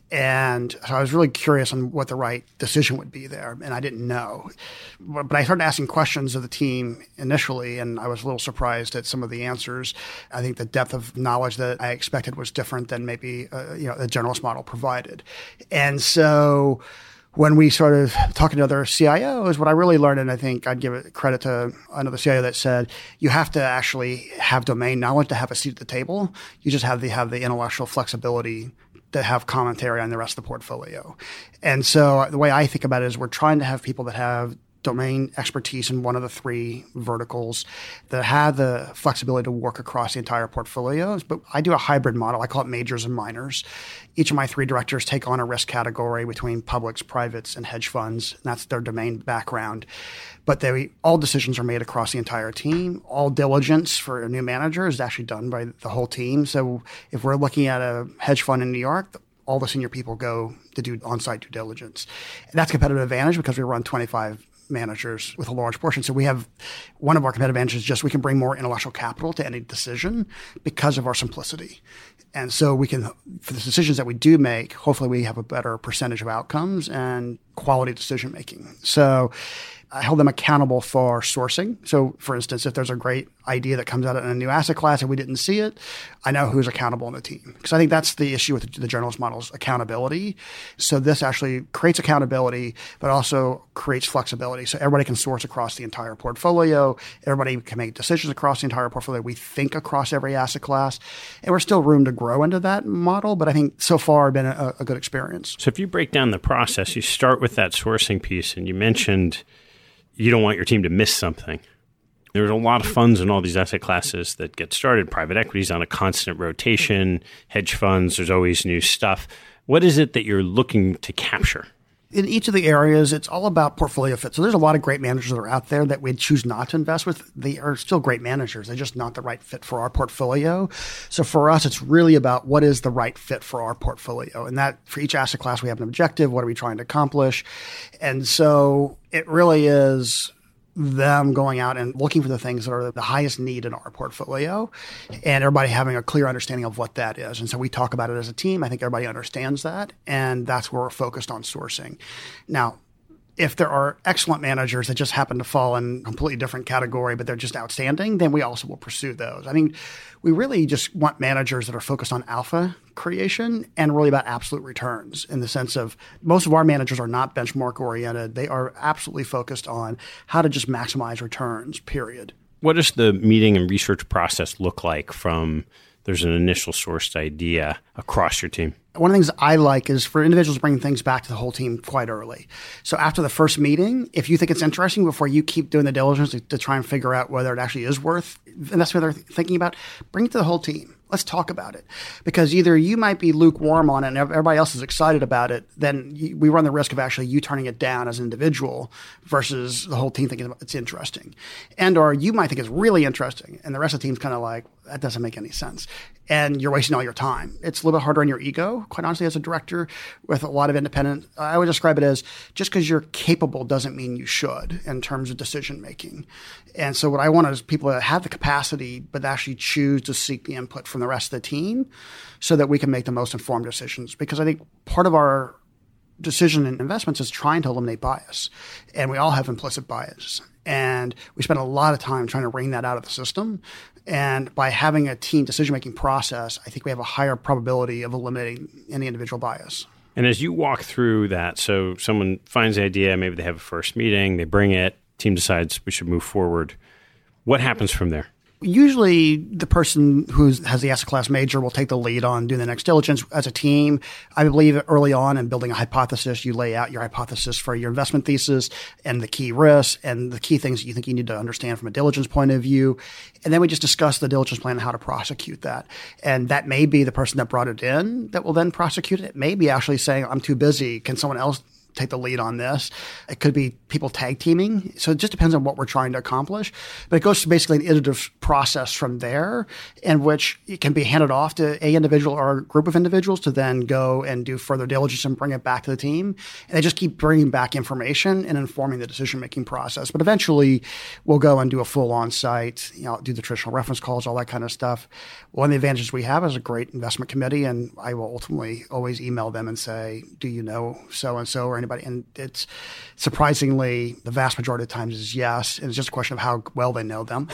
Speaker 2: And so I was really curious on what the right decision would be there, and I didn't know. But I started asking questions of the team initially, and I was a little surprised at some of the answers. I think the depth of knowledge that I expected was different than maybe the generalist model provided. And so when we started talking to other CIOs, what I really learned, and I think I'd give it credit to another CIO that said, you have to actually have domain knowledge to have a seat at the table. You just have the intellectual flexibility to have commentary on the rest of the portfolio. And so the way I think about it is we're trying to have people that have domain expertise in one of the 3 verticals, that have the flexibility to work across the entire portfolios. But I do a hybrid model. I call it majors and minors. Each of my 3 directors take on a risk category between publics, privates, and hedge funds. And that's their domain background. But all decisions are made across the entire team. All diligence for a new manager is actually done by the whole team. So if we're looking at a hedge fund in New York, all the senior people go to do on-site due diligence. And that's a competitive advantage because we run 25 managers with a large portion. So we have one of our competitive advantages is just we can bring more intellectual capital to any decision because of our simplicity. And so we can, for the decisions that we do make, hopefully we have a better percentage of outcomes and quality decision making. So I hold them accountable for sourcing. So for instance, if there's a great idea that comes out in a new asset class and we didn't see it, I know who's accountable in the team. Because I think that's the issue with the generalist model is accountability. So this actually creates accountability, but also creates flexibility. So everybody can source across the entire portfolio. Everybody can make decisions across the entire portfolio. We think across every asset class. And we're still room to grow into that model, but I think so far it's been a good experience.
Speaker 3: So if you break down the process, you start with that sourcing piece, and you mentioned you don't want your team to miss something. There's a lot of funds in all these asset classes that get started. Private equity is on a constant rotation. Hedge funds, there's always new stuff. What is it that you're looking to capture?
Speaker 2: In each of the areas, it's all about portfolio fit. So there's a lot of great managers that are out there that we'd choose not to invest with. They are still great managers. They're just not the right fit for our portfolio. So for us, it's really about what is the right fit for our portfolio. And that for each asset class, we have an objective. What are we trying to accomplish? And so it really is them going out and looking for the things that are the highest need in our portfolio and everybody having a clear understanding of what that is. And so we talk about it as a team. I think everybody understands that. And that's where we're focused on sourcing. Now, if there are excellent managers that just happen to fall in a completely different category, but they're just outstanding, then we also will pursue those. I mean, we really just want managers that are focused on alpha creation and really about absolute returns in the sense of most of our managers are not benchmark oriented. They are absolutely focused on how to just maximize returns, period.
Speaker 3: What does the meeting and research process look like from there's an initial sourced idea across your team?
Speaker 2: One of the things I like is for individuals bringing things back to the whole team quite early. So after the first meeting, if you think it's interesting before you keep doing the diligence to try and figure out whether it actually is worth investment they're thinking about, bring it to the whole team. Let's talk about it. Because either you might be lukewarm on it and everybody else is excited about it, then we run the risk of actually you turning it down as an individual versus the whole team thinking it's interesting. And or you might think it's really interesting and the rest of the team's kind of like, that doesn't make any sense. And you're wasting all your time. It's a little bit harder on your ego, quite honestly, as a director with a lot of independent. I would describe it as just because you're capable doesn't mean you should in terms of decision making. And so what I want is people that have the capacity, but actually choose to seek the input from the rest of the team so that we can make the most informed decisions. Because I think part of our decision in investments is trying to eliminate bias. And we all have implicit bias. And we spend a lot of time trying to wring that out of the system. And by having a team decision-making process, I think we have a higher probability of eliminating any individual bias.
Speaker 3: And as you walk through that, so someone finds the idea, maybe they have a first meeting, they bring it, team decides we should move forward. What happens from there?
Speaker 2: Usually the person who has the asset class major will take the lead on doing the next diligence as a team. I believe early on in building a hypothesis, you lay out your hypothesis for your investment thesis and the key risks and the key things that you think you need to understand from a diligence point of view. And then we just discuss the diligence plan and how to prosecute that. And that may be the person that brought it in that will then prosecute it. It may be actually saying, I'm too busy. Can someone else take the lead on this? It could be people tag teaming. So it just depends on what we're trying to accomplish. But it goes to basically an iterative process from there in which it can be handed off to a individual or a group of individuals to then go and do further diligence and bring it back to the team. And they just keep bringing back information and informing the decision-making process. But eventually we'll go and do a full on-site, do the traditional reference calls, all that kind of stuff. One of the advantages we have is a great investment committee, and I will ultimately always email them and say, do you know so-and-so or anybody? And it's surprisingly, the vast majority of times is yes. And it's just a question of how well they know them.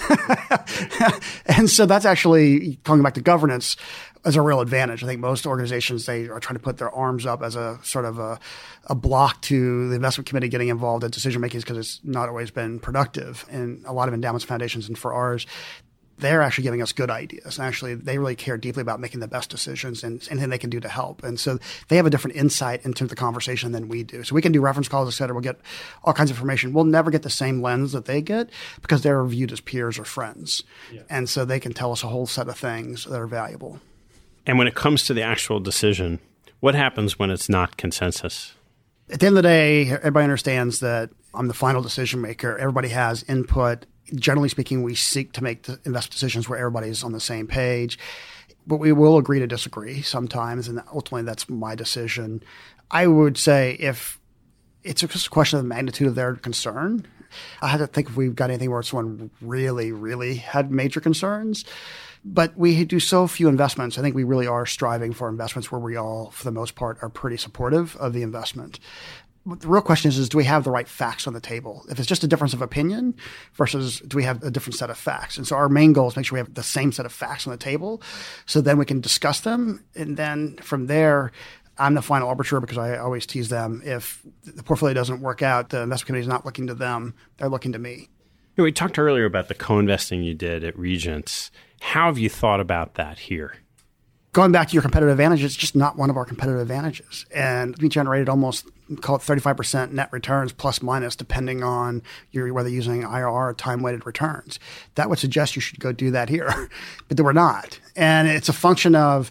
Speaker 2: And so that's actually, coming back to governance, is a real advantage. I think most organizations, they are trying to put their arms up as a sort of a block to the investment committee getting involved in decision making because it's not always been productive. And a lot of endowments, foundations, and for ours, they're actually giving us good ideas. And actually, they really care deeply about making the best decisions and anything they can do to help. And so they have a different insight into the conversation than we do. So we can do reference calls, et cetera. We'll get all kinds of information. We'll never get the same lens that they get because they're viewed as peers or friends. Yeah. And so they can tell us a whole set of things that are valuable.
Speaker 3: And when it comes to the actual decision, what happens when it's not consensus?
Speaker 2: At the end of the day, everybody understands that I'm the final decision maker. Everybody has input. Generally speaking, we seek to make the investment decisions where everybody's on the same page, but we will agree to disagree sometimes, and ultimately that's my decision. I would say if it's just a question of the magnitude of their concern, I had to think if we've got anything where someone really, really had major concerns. But we do so few investments. I think we really are striving for investments where we all, for the most part, are pretty supportive of the investment. The real question is do we have the right facts on the table? If it's just a difference of opinion versus do we have a different set of facts? And so our main goal is make sure we have the same set of facts on the table so then we can discuss them. And then from there, I'm the final arbiter because I always tease them. If the portfolio doesn't work out, the investment committee is not looking to them. They're looking to me.
Speaker 3: We talked earlier about the co-investing you did at Regents. How have you thought about that here?
Speaker 2: Going back to your competitive advantage, it's just not one of our competitive advantages. And we generated almost, call it 35% net returns plus minus, depending on whether using IRR or time-weighted returns. That would suggest you should go do that here, but we're not. And it's a function of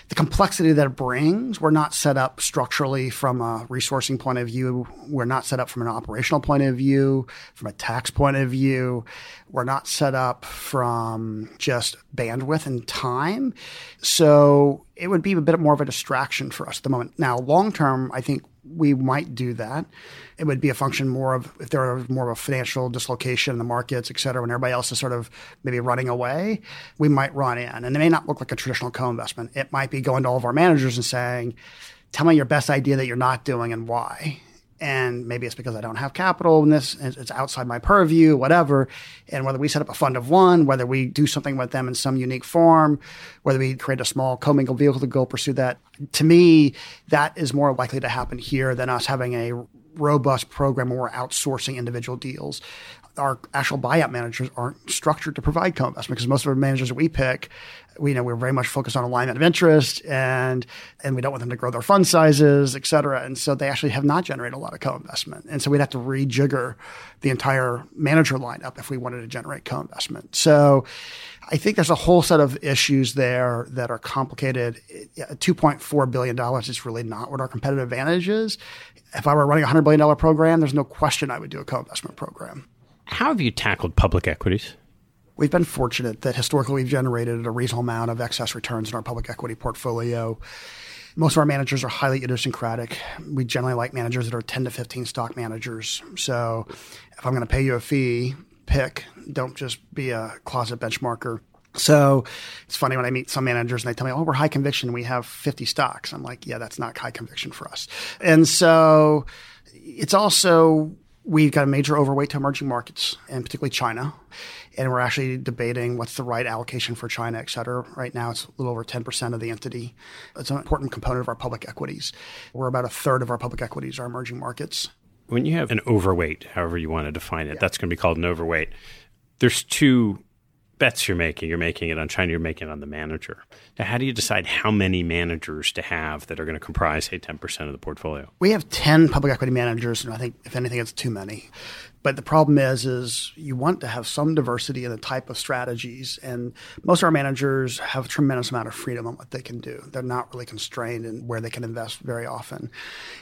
Speaker 2: the complexity that it brings. We're not set up structurally from a resourcing point of view. We're not set up from an operational point of view, from a tax point of view. We're not set up from just bandwidth and time. So it would be a bit more of a distraction for us at the moment. Now, long term, I think we might do that. It would be a function more of if there was more of a financial dislocation in the markets, et cetera, when everybody else is sort of maybe running away, we might run in. And it may not look like a traditional co-investment. It might be going to all of our managers and saying, tell me your best idea that you're not doing and why. And maybe it's because I don't have capital in this, it's outside my purview, whatever. And whether we set up a fund of one, whether we do something with them in some unique form, whether we create a small commingled vehicle to go pursue that, to me, that is more likely to happen here than us having a robust program where we're outsourcing individual deals. Our actual buyout managers aren't structured to provide co-investment because most of our managers that we pick, we're very much focused on alignment of interest and we don't want them to grow their fund sizes, et cetera. And so they actually have not generated a lot of co-investment. And so we'd have to rejigger the entire manager lineup if we wanted to generate co-investment. So I think there's a whole set of issues there that are complicated. $2.4 billion is really not what our competitive advantage is. If I were running a $100 billion program, there's no question I would do a co-investment program.
Speaker 3: How have you tackled public equities?
Speaker 2: We've been fortunate that historically we've generated a reasonable amount of excess returns in our public equity portfolio. Most of our managers are highly idiosyncratic. We generally like managers that are 10 to 15 stock managers. So if I'm going to pay you a fee, don't just be a closet benchmarker. So it's funny when I meet some managers and they tell me, we're high conviction. We have 50 stocks. I'm like, yeah, that's not high conviction for us. And so it's also, we've got a major overweight to emerging markets and particularly China. And we're actually debating what's the right allocation for China, et cetera. Right now, it's a little over 10% of the entity. It's an important component of our public equities. We're about a third of our public equities are emerging markets.
Speaker 3: When you have an overweight, however you want to define it, that's going to be called an overweight. There's two bets you're making. You're making it on China. You're making it on the manager. Now, how do you decide how many managers to have that are going to comprise, say, 10% of the portfolio?
Speaker 2: We have 10 public equity managers, and I think, if anything, it's too many. But the problem is you want to have some diversity in the type of strategies. And most of our managers have a tremendous amount of freedom on what they can do. They're not really constrained in where they can invest very often.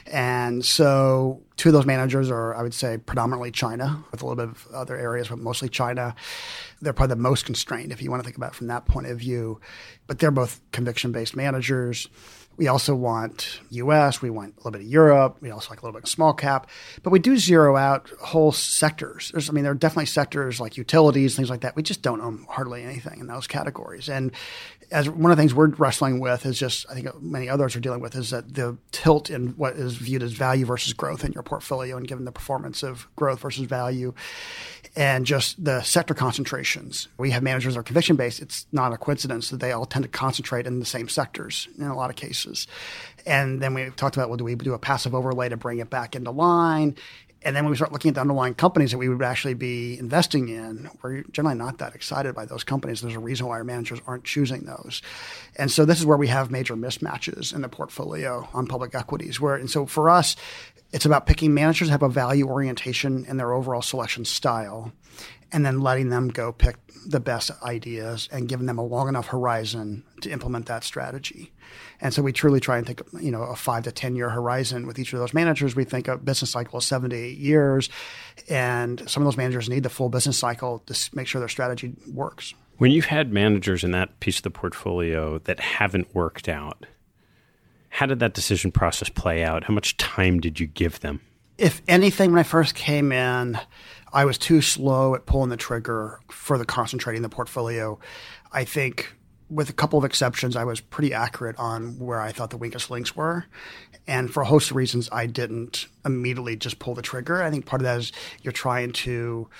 Speaker 2: And so two of those managers are, I would say, predominantly China, with a little bit of other areas, but mostly China. They're probably the most constrained if you want to think about it from that point of view. But they're both conviction-based managers. We also want U.S., we want a little bit of Europe, we also like a little bit of small cap, but we do zero out whole sectors. There are definitely sectors like utilities, things like that. We just don't own hardly anything in those categories. And as one of the things we're wrestling with is just, I think many others are dealing with, is that the tilt in what is viewed as value versus growth in your portfolio and given the performance of growth versus value and just the sector concentrations. We have managers that are conviction-based. It's not a coincidence that they all tend to concentrate in the same sectors in a lot of cases. And then we talked about, do we do a passive overlay to bring it back into line? And then when we start looking at the underlying companies that we would actually be investing in, we're generally not that excited by those companies. There's a reason why our managers aren't choosing those. And so this is where we have major mismatches in the portfolio on public equities. And so for us, it's about picking managers that have a value orientation in their overall selection style and then letting them go pick the best ideas and giving them a long enough horizon to implement that strategy. And so we truly try and think, a 5 to 10 year horizon with each of those managers. We think a business cycle is 7 to 8 years. And some of those managers need the full business cycle to make sure their strategy works.
Speaker 3: When you've had managers in that piece of the portfolio that haven't worked out, how did that decision process play out? How much time did you give them?
Speaker 2: If anything, when I first came in, I was too slow at pulling the trigger for the concentrating the portfolio. I think with a couple of exceptions, I was pretty accurate on where I thought the weakest links were. And for a host of reasons, I didn't immediately just pull the trigger. I think part of that is you're trying to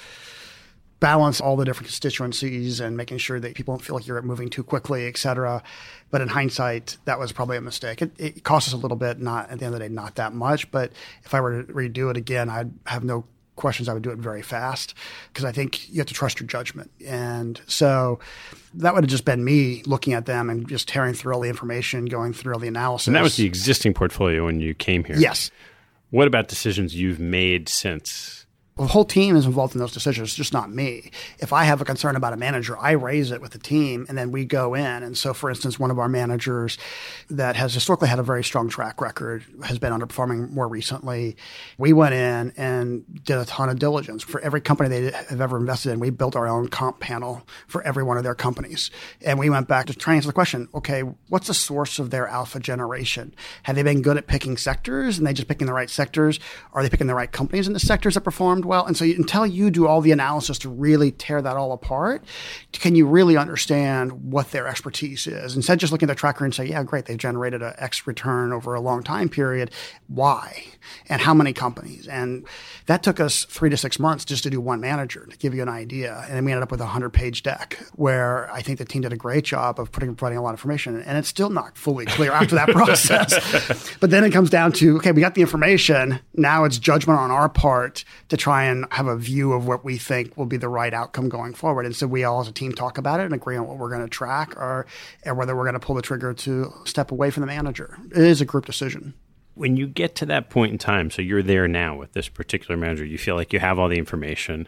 Speaker 2: balance all the different constituencies and making sure that people don't feel like you're moving too quickly, et cetera. But in hindsight, that was probably a mistake. It cost us a little bit, not at the end of the day, not that much. But if I were to redo it again, I'd have no questions. I would do it very fast because I think you have to trust your judgment. And so that would have just been me looking at them and just tearing through all the information, going through all the analysis.
Speaker 3: And that was the existing portfolio when you came here.
Speaker 2: Yes.
Speaker 3: What about decisions you've made since?
Speaker 2: The whole team is involved in those decisions, just not me. If I have a concern about a manager, I raise it with the team, and then we go in. And so, for instance, one of our managers that has historically had a very strong track record has been underperforming more recently. We went in and did a ton of diligence. For every company they have ever invested in, we built our own comp panel for every one of their companies. And we went back to try and answer the question, okay, what's the source of their alpha generation? Have they been good at picking sectors and they just picking the right sectors? Are they picking the right companies in the sectors that performed well? And so until you do all the analysis to really tear that all apart, can you really understand what their expertise is? Instead of just looking at their tracker and say, yeah, great, they've generated an X return over a long time period. Why? And how many companies? And that took us 3 to 6 months just to do one manager, to give you an idea. And then we ended up with a 100-page deck where I think the team did a great job of providing a lot of information. And it's still not fully clear after that process. But then it comes down to, okay, we got the information. Now it's judgment on our part to try and have a view of what we think will be the right outcome going forward. And so we all as a team talk about it and agree on what we're going to track or whether we're going to pull the trigger to step away from the manager. It is a group decision.
Speaker 3: When you get to that point in time, so you're there now with this particular manager, you feel like you have all the information.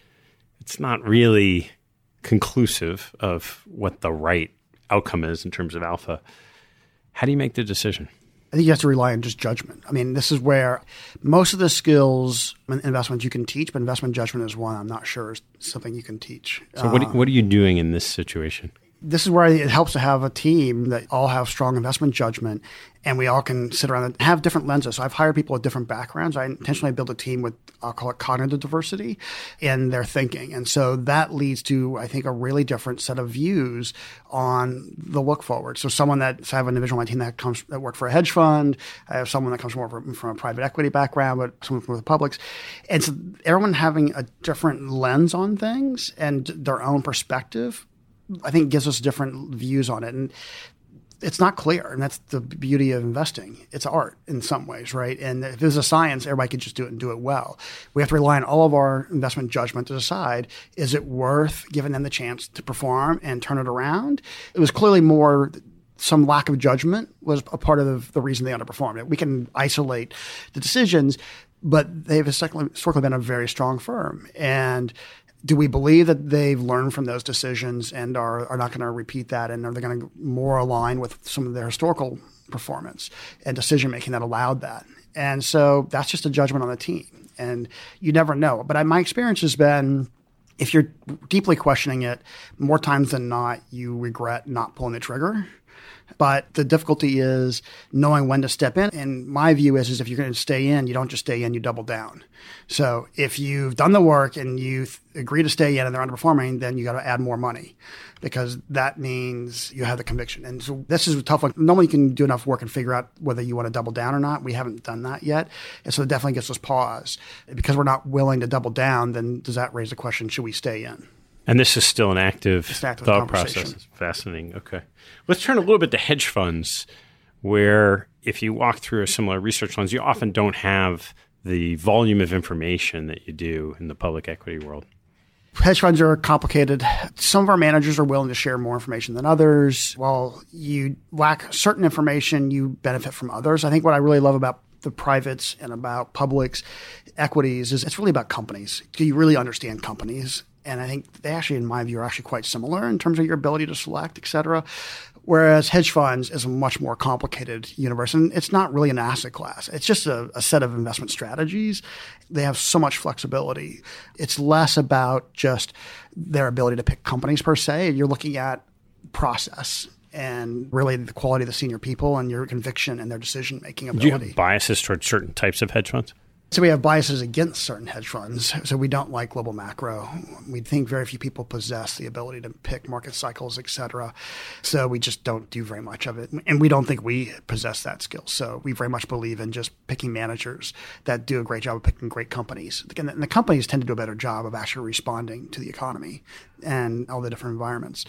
Speaker 3: It's not really conclusive of what the right outcome is in terms of alpha. How do you make the decision?
Speaker 2: I think you have to rely on just judgment. I mean, this is where most of the skills in investment you can teach, but investment judgment is one I'm not sure is something you can teach.
Speaker 3: So what are you doing in this situation?
Speaker 2: This is where it helps to have a team that all have strong investment judgment and we all can sit around and have different lenses. So I've hired people with different backgrounds. I intentionally build a team with, I'll call it cognitive diversity in their thinking. And so that leads to, I think, a really different set of views on the look forward. So so I have an individual on my team that worked for a hedge fund. I have someone that comes more from a private equity background, but someone from the publics. And so everyone having a different lens on things and their own perspective, I think gives us different views on it. And it's not clear. And that's the beauty of investing. It's art in some ways, right? And if it was a science, everybody could just do it and do it well. We have to rely on all of our investment judgment to decide, is it worth giving them the chance to perform and turn it around? It was clearly more some lack of judgment was a part of the reason they underperformed. We can isolate the decisions, but they've historically been a very strong firm. And do we believe that they've learned from those decisions and are not going to repeat that? And are they going to more align with some of their historical performance and decision-making that allowed that? And so that's just a judgment on the team. And you never know. But my experience has been, if you're deeply questioning it, more times than not, you regret not pulling the trigger. But the difficulty is knowing when to step in. And my view is if you're going to stay in, you don't just stay in, you double down. So if you've done the work and you agree to stay in and they're underperforming, then you got to add more money because that means you have the conviction. And so this is a tough one. Normally you can do enough work and figure out whether you want to double down or not. We haven't done that yet. And so it definitely gives us pause. Because we're not willing to double down, then does that raise the question, should we stay in?
Speaker 3: And this is still an active thought process. It's fascinating. Okay. Let's turn a little bit to hedge funds, where if you walk through a similar research lens, you often don't have the volume of information that you do in the public equity world.
Speaker 2: Hedge funds are complicated. Some of our managers are willing to share more information than others. While you lack certain information, you benefit from others. I think what I really love about the privates and about publics equities is it's really about companies. Do you really understand companies? And I think they actually, in my view, are actually quite similar in terms of your ability to select, et cetera. Whereas hedge funds is a much more complicated universe. And it's not really an asset class. It's just a set of investment strategies. They have so much flexibility. It's less about just their ability to pick companies per se. You're looking at process and really the quality of the senior people and your conviction and their decision-making ability.
Speaker 3: Do you have biases towards certain types of hedge funds?
Speaker 2: So we have biases against certain hedge funds. So we don't like global macro. We think very few people possess the ability to pick market cycles, et cetera. So we just don't do very much of it. And we don't think we possess that skill. So we very much believe in just picking managers that do a great job of picking great companies. And the companies tend to do a better job of actually responding to the economy and all the different environments.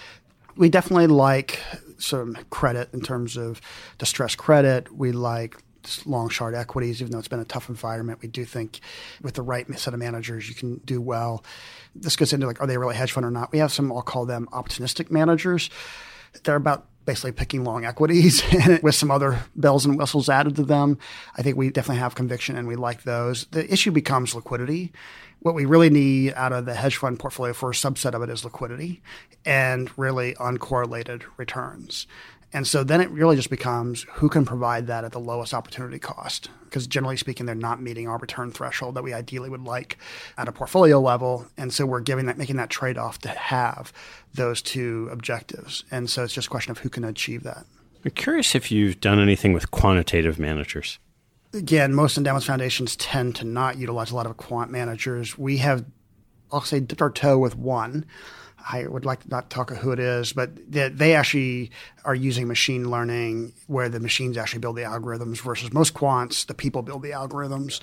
Speaker 2: We definitely like some credit in terms of distressed credit. We like long short equities, even though it's been a tough environment. We do think with the right set of managers, you can do well. This goes into are they really a hedge fund or not? We have some, I'll call them opportunistic managers. They're about basically picking long equities with some other bells and whistles added to them. I think we definitely have conviction and we like those. The issue becomes liquidity. What we really need out of the hedge fund portfolio for a subset of it is liquidity and really uncorrelated returns. And so then it really just becomes who can provide that at the lowest opportunity cost. Because generally speaking, they're not meeting our return threshold that we ideally would like at a portfolio level. And so we're making that trade-off to have those two objectives. And so it's just a question of who can achieve that.
Speaker 3: I'm curious if you've done anything with quantitative managers.
Speaker 2: Again, most endowments foundations tend to not utilize a lot of quant managers. We have, I'll say, dipped our toe with one. I would like to not talk who it is, but they actually are using machine learning where the machines actually build the algorithms versus most quants, the people build the algorithms.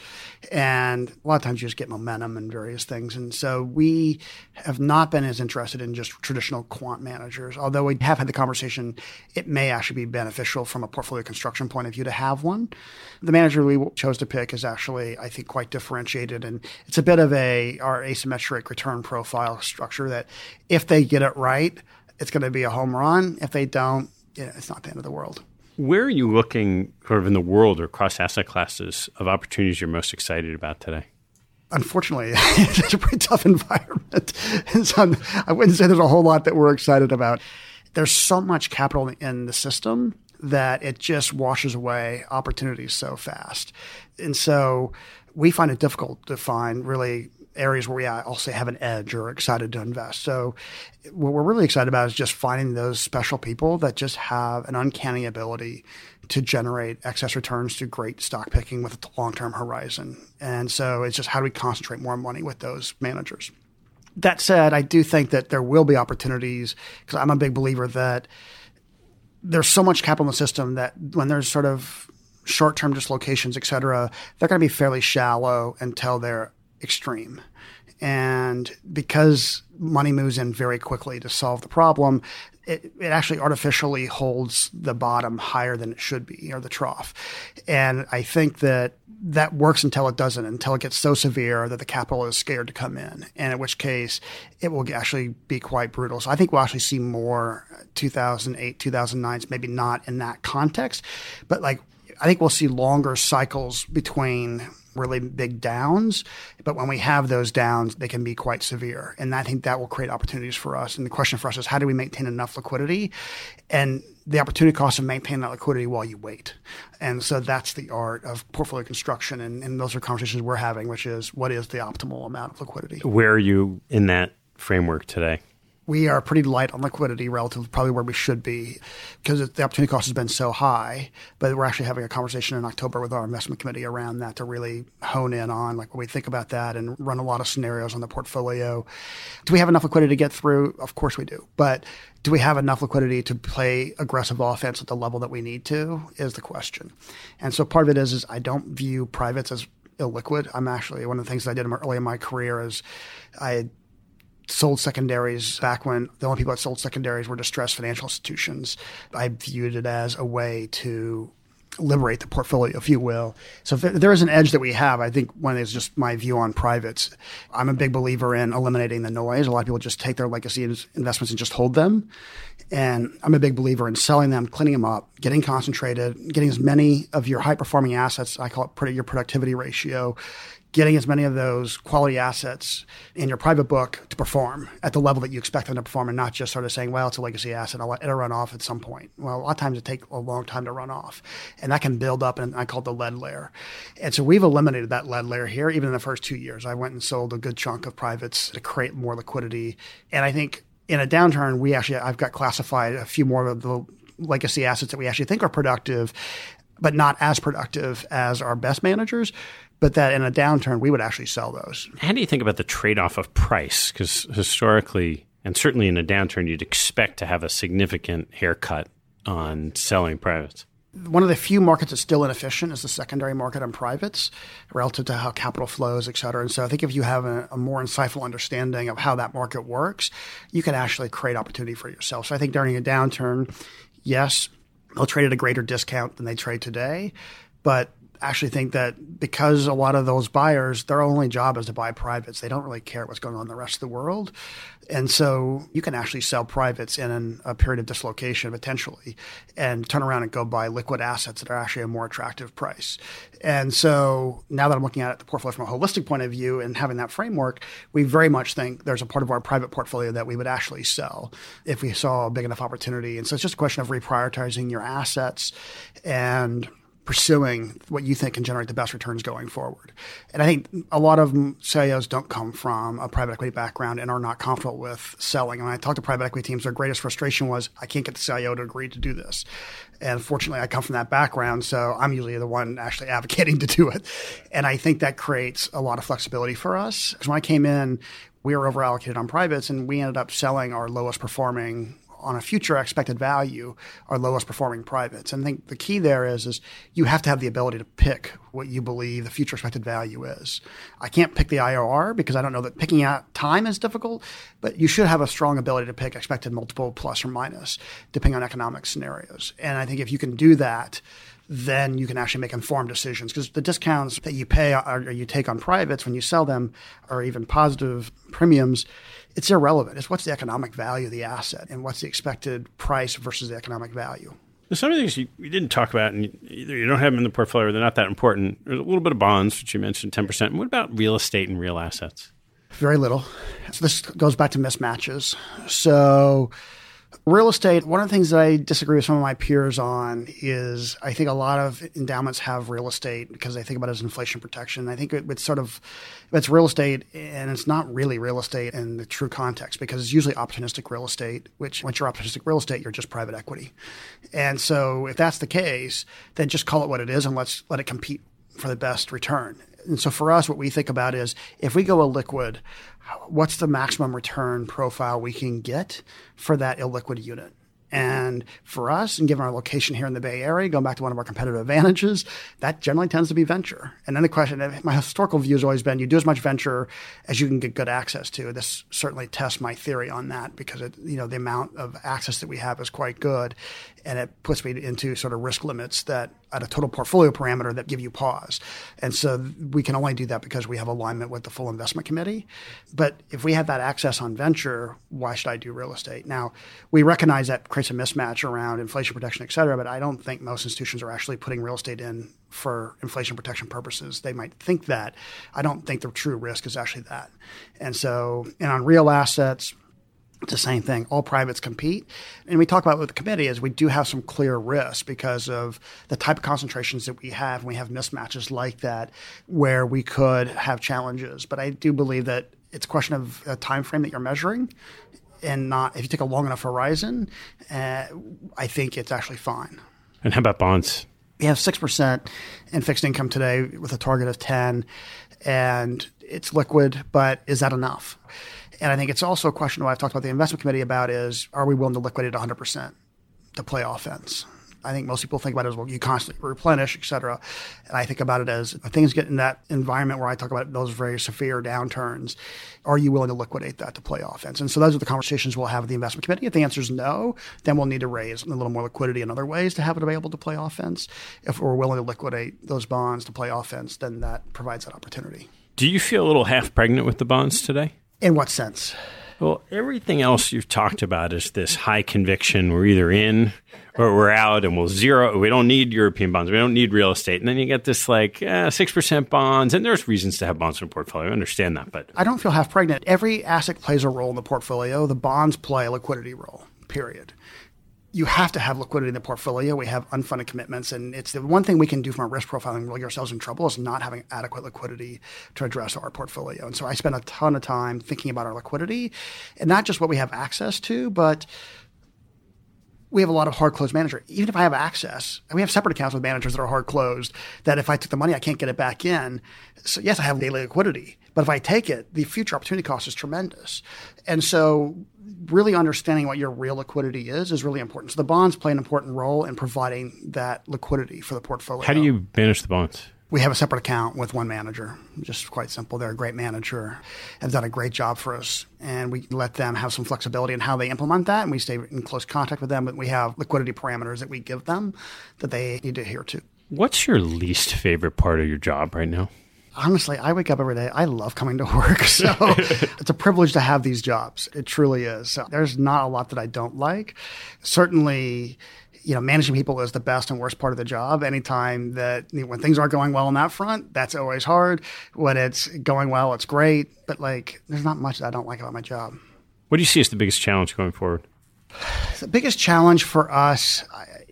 Speaker 2: And a lot of times you just get momentum and various things. And so we have not been as interested in just traditional quant managers. Although we have had the conversation, it may actually be beneficial from a portfolio construction point of view to have one. The manager we chose to pick is actually, I think, quite differentiated. And it's a bit of our asymmetric return profile structure that if they get it right, it's going to be a home run. If they don't, it's not the end of the world.
Speaker 3: Where are you looking sort of in the world or across asset classes of opportunities you're most excited about today?
Speaker 2: Unfortunately, it's a pretty tough environment. And so I wouldn't say there's a whole lot that we're excited about. There's so much capital in the system that it just washes away opportunities so fast. And so we find it difficult to find really areas where we also have an edge or excited to invest. So what we're really excited about is just finding those special people that just have an uncanny ability to generate excess returns through great stock picking with a long-term horizon. And so it's just how do we concentrate more money with those managers? That said, I do think that there will be opportunities because I'm a big believer that there's so much capital in the system that when there's sort of short-term dislocations, et cetera, they're going to be fairly shallow until they're extreme. And because money moves in very quickly to solve the problem, it actually artificially holds the bottom higher than it should be, or the trough. And I think that works until it doesn't, until it gets so severe that the capital is scared to come in, and in which case it will actually be quite brutal. So I think we'll actually see more 2008, 2009, maybe not in that context, but I think we'll see longer cycles between really big downs. But when we have those downs, they can be quite severe. And I think that will create opportunities for us. And the question for us is, how do we maintain enough liquidity? And the opportunity cost of maintaining that liquidity while you wait. And so that's the art of portfolio construction. And those are conversations we're having, which is what is the optimal amount of liquidity?
Speaker 3: Where are you in that framework today?
Speaker 2: We are pretty light on liquidity relative to probably where we should be because the opportunity cost has been so high. But we're actually having a conversation in October with our investment committee around that to really hone in on what we think about that and run a lot of scenarios on the portfolio. Do we have enough liquidity to get through? Of course we do. But do we have enough liquidity to play aggressive offense at the level that we need to is the question. And so part of it is I don't view privates as illiquid. I'm actually, one of the things that I did early in my career is I had sold secondaries back when the only people that sold secondaries were distressed financial institutions. I viewed it as a way to liberate the portfolio, if you will. So if there is an edge that we have, I think one is just my view on privates. I'm a big believer in eliminating the noise. A lot of people just take their legacy investments and just hold them. And I'm a big believer in selling them, cleaning them up, getting concentrated, getting as many of your high-performing assets, I call it your productivity ratio, getting as many of those quality assets in your private book to perform at the level that you expect them to perform and not just sort of saying, well, it's a legacy asset, it'll run off at some point. Well, a lot of times it takes a long time to run off. And that can build up, and I call it the lead layer. And so we've eliminated that lead layer here. Even in the first 2 years, I went and sold a good chunk of privates to create more liquidity. And I think in a downturn, I've got classified a few more of the legacy assets that we actually think are productive, but not as productive as our best managers. But that in a downturn, we would actually sell those. How
Speaker 3: do you think about the trade-off of price? Because historically, and certainly in a downturn, you'd expect to have a significant haircut on selling privates.
Speaker 2: One of the few markets that's still inefficient is the secondary market on privates relative to how capital flows, et cetera. And so I think if you have a more insightful understanding of how that market works, you can actually create opportunity for yourself. So I think during a downturn, yes, they'll trade at a greater discount than they trade today, but actually think that because a lot of those buyers, their only job is to buy privates. They don't really care what's going on in the rest of the world. And so you can actually sell privates in a period of dislocation potentially and turn around and go buy liquid assets that are actually a more attractive price. And so now that I'm looking at the portfolio from a holistic point of view and having that framework, we very much think there's a part of our private portfolio that we would actually sell if we saw a big enough opportunity. And so it's just a question of reprioritizing your assets and pursuing what you think can generate the best returns going forward. And I think a lot of CIOs don't come from a private equity background and are not comfortable with selling. And when I talk to private equity teams, their greatest frustration was, I can't get the CIO to agree to do this. And fortunately, I come from that background, so I'm usually the one actually advocating to do it. And I think that creates a lot of flexibility for us. Because when I came in, we were overallocated on privates, and we ended up selling our lowest performing on a future expected value, our lowest performing privates. And I think the key there is you have to have the ability to pick what you believe the future expected value is. I can't pick the IRR because I don't know that picking out time is difficult, but you should have a strong ability to pick expected multiple plus or minus, depending on economic scenarios. And I think if you can do that, then you can actually make informed decisions, because the discounts that you pay or you take on privates when you sell them, or even positive premiums, it's irrelevant. It's what's the economic value of the asset and what's the expected price versus the economic value.
Speaker 3: Some of the things you didn't talk about, and either you don't have them in the portfolio or they're not that important. There's a little bit of bonds, which you mentioned, 10%. And what about real estate and real assets?
Speaker 2: Very little. So this goes back to mismatches. So real estate, one of the things that I disagree with some of my peers on is I think a lot of endowments have real estate because they think about it as inflation protection. I think it's real estate, and it's not really real estate in the true context, because it's usually opportunistic real estate, which once you're opportunistic real estate, you're just private equity. And so if that's the case, then just call it what it is and let's let it compete for the best return. And so for us, what we think about is if we go illiquid, what's the maximum return profile we can get for that illiquid unit? And for us, and given our location here in the Bay Area, going back to one of our competitive advantages, that generally tends to be venture. And then the question, my historical view has always been, you do as much venture as you can get good access to. This certainly tests my theory on that, because the amount of access that we have is quite good. And it puts me into sort of risk limits that at a total portfolio parameter that give you pause. And so we can only do that because we have alignment with the full investment committee. But if we have that access on venture, why should I do real estate? Now, we recognize that creates a mismatch around inflation protection, et cetera, but I don't think most institutions are actually putting real estate in for inflation protection purposes. They might think that. I don't think the true risk is actually that. And on real assets, it's the same thing. All privates compete. And we talk about with the committee is we do have some clear risks because of the type of concentrations that we have. We have mismatches like that where we could have challenges. But I do believe that it's a question of a time frame that you're measuring, and not if you take a long enough horizon, I think it's actually fine.
Speaker 3: And how about bonds?
Speaker 2: We have 6% in fixed income today with a target of 10, and it's liquid, but is that enough? And I think it's also a question I've talked about the investment committee about is, are we willing to liquidate 100% to play offense? I think most people think about it as, well, you constantly replenish, et cetera. And I think about it as things get in that environment where I talk about those very severe downturns. Are you willing to liquidate that to play offense? And so those are the conversations we'll have with the investment committee. If the answer is no, then we'll need to raise a little more liquidity in other ways to have it available to play offense. If we're willing to liquidate those bonds to play offense, then that provides that opportunity.
Speaker 3: Do you feel a little half pregnant with the bonds today?
Speaker 2: In what sense?
Speaker 3: Well, everything else you've talked about is this high conviction. We're either in or we're out, and we'll zero. We don't need European bonds. We don't need real estate. And then you get this 6% bonds, and there's reasons to have bonds in a portfolio. I understand that, but
Speaker 2: I don't feel half pregnant. Every asset plays a role in the portfolio. The bonds play a liquidity role, period. You have to have liquidity in the portfolio. We have unfunded commitments, and it's the one thing we can do from a risk profiling and really get ourselves in trouble is not having adequate liquidity to address our portfolio. And so I spend a ton of time thinking about our liquidity, and not just what we have access to, but we have a lot of hard closed managers. Even if I have access, we have separate accounts with managers that are hard closed, that if I took the money, I can't get it back in. So yes, I have daily liquidity, but if I take it, the future opportunity cost is tremendous. And so really understanding what your real liquidity is really important. So the bonds play an important role in providing that liquidity for the portfolio.
Speaker 3: How do you manage the bonds?
Speaker 2: We have a separate account with one manager, just quite simple. They're a great manager, have done a great job for us, and we let them have some flexibility in how they implement that, and we stay in close contact with them, but we have liquidity parameters that we give them that they need to adhere to.
Speaker 3: What's your least favorite part of your job right now?
Speaker 2: Honestly, I wake up every day. I love coming to work. So it's a privilege to have these jobs. It truly is. So there's not a lot that I don't like. Certainly, managing people is the best and worst part of the job. Anytime that when things aren't going well on that front, that's always hard. When it's going well, it's great. But there's not much that I don't like about my job.
Speaker 3: What do you see as the biggest challenge going forward?
Speaker 2: The biggest challenge for us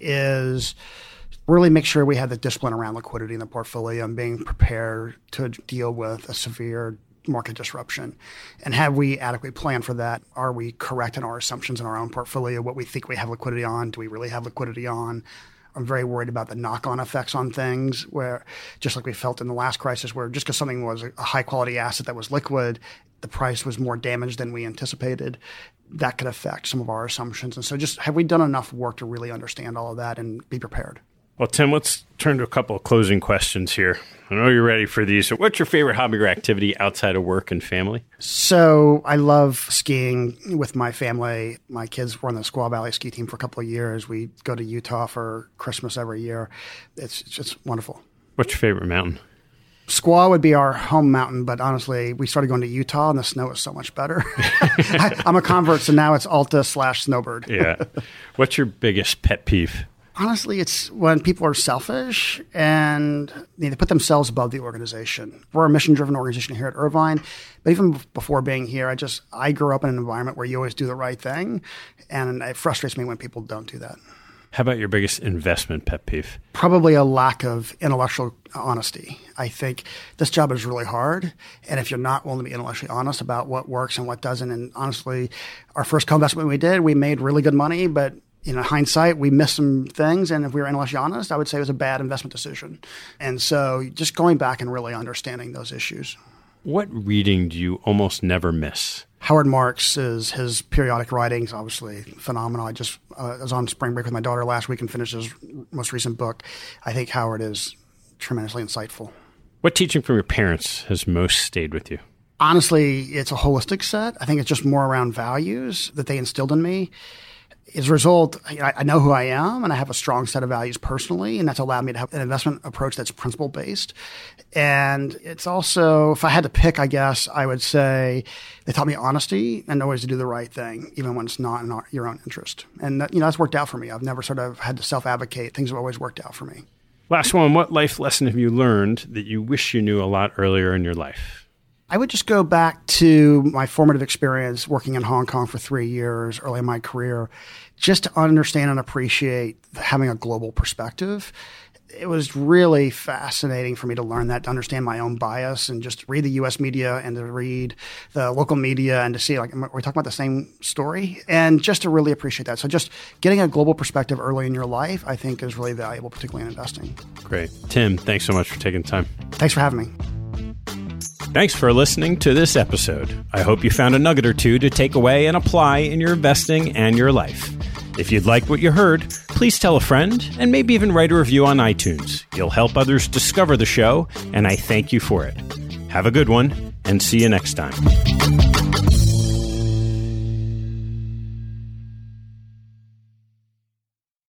Speaker 2: is really make sure we have the discipline around liquidity in the portfolio and being prepared to deal with a severe market disruption. And have we adequately planned for that? Are we correct in our assumptions in our own portfolio, what we think we have liquidity on? Do we really have liquidity on? I'm very worried about the knock-on effects on things where, just like we felt in the last crisis, where just because something was a high-quality asset that was liquid, the price was more damaged than we anticipated. That could affect some of our assumptions. And so just have we done enough work to really understand all of that and be prepared?
Speaker 3: Well, Tim, let's turn to a couple of closing questions here. I know you're ready for these. So what's your favorite hobby or activity outside of work and family?
Speaker 2: So I love skiing with my family. My kids were on the Squaw Valley ski team for a couple of years. We go to Utah for Christmas every year. It's just wonderful.
Speaker 3: What's your favorite mountain?
Speaker 2: Squaw would be our home mountain, but honestly, we started going to Utah and the snow is so much better. I'm a convert, so now it's Alta/Snowbird.
Speaker 3: Yeah. What's your biggest pet peeve?
Speaker 2: Honestly, it's when people are selfish and they put themselves above the organization. We're a mission-driven organization here at Irvine, but even before being here, I grew up in an environment where you always do the right thing, and it frustrates me when people don't do that.
Speaker 3: How about your biggest investment pet peeve?
Speaker 2: Probably a lack of intellectual honesty. I think this job is really hard, and if you're not willing to be intellectually honest about what works and what doesn't, and honestly, our first co-investment we did, we made really good money, but in hindsight, we missed some things, and if we were intellectually honest, I would say it was a bad investment decision. And so just going back and really understanding those issues.
Speaker 3: What reading do you almost never miss?
Speaker 2: Howard Marks, his periodic writings, obviously phenomenal. I was on spring break with my daughter last week and finished his most recent book. I think Howard is tremendously insightful.
Speaker 3: What teaching from your parents has most stayed with you?
Speaker 2: Honestly, it's a holistic set. I think it's just more around values that they instilled in me. As a result, I know who I am, and I have a strong set of values personally, and that's allowed me to have an investment approach that's principle-based. And it's also, if I had to pick, I guess, I would say they taught me honesty and always to do the right thing, even when it's not in your own interest. And that's worked out for me. I've never sort of had to self-advocate. Things have always worked out for me.
Speaker 3: Last one, what life lesson have you learned that you wish you knew a lot earlier in your life?
Speaker 2: I would just go back to my formative experience working in Hong Kong for 3 years early in my career, just to understand and appreciate having a global perspective. It was really fascinating for me to learn that, to understand my own bias and just read the U.S. media and to read the local media and to see, are we talking about the same story? And just to really appreciate that. So just getting a global perspective early in your life, I think, is really valuable, particularly in investing.
Speaker 3: Great. Tim, thanks so much for taking the time.
Speaker 2: Thanks for having me.
Speaker 3: Thanks for listening to this episode. I hope you found a nugget or two to take away and apply in your investing and your life. If you'd like what you heard, please tell a friend and maybe even write a review on iTunes. You'll help others discover the show, and I thank you for it. Have a good one, and see you next time.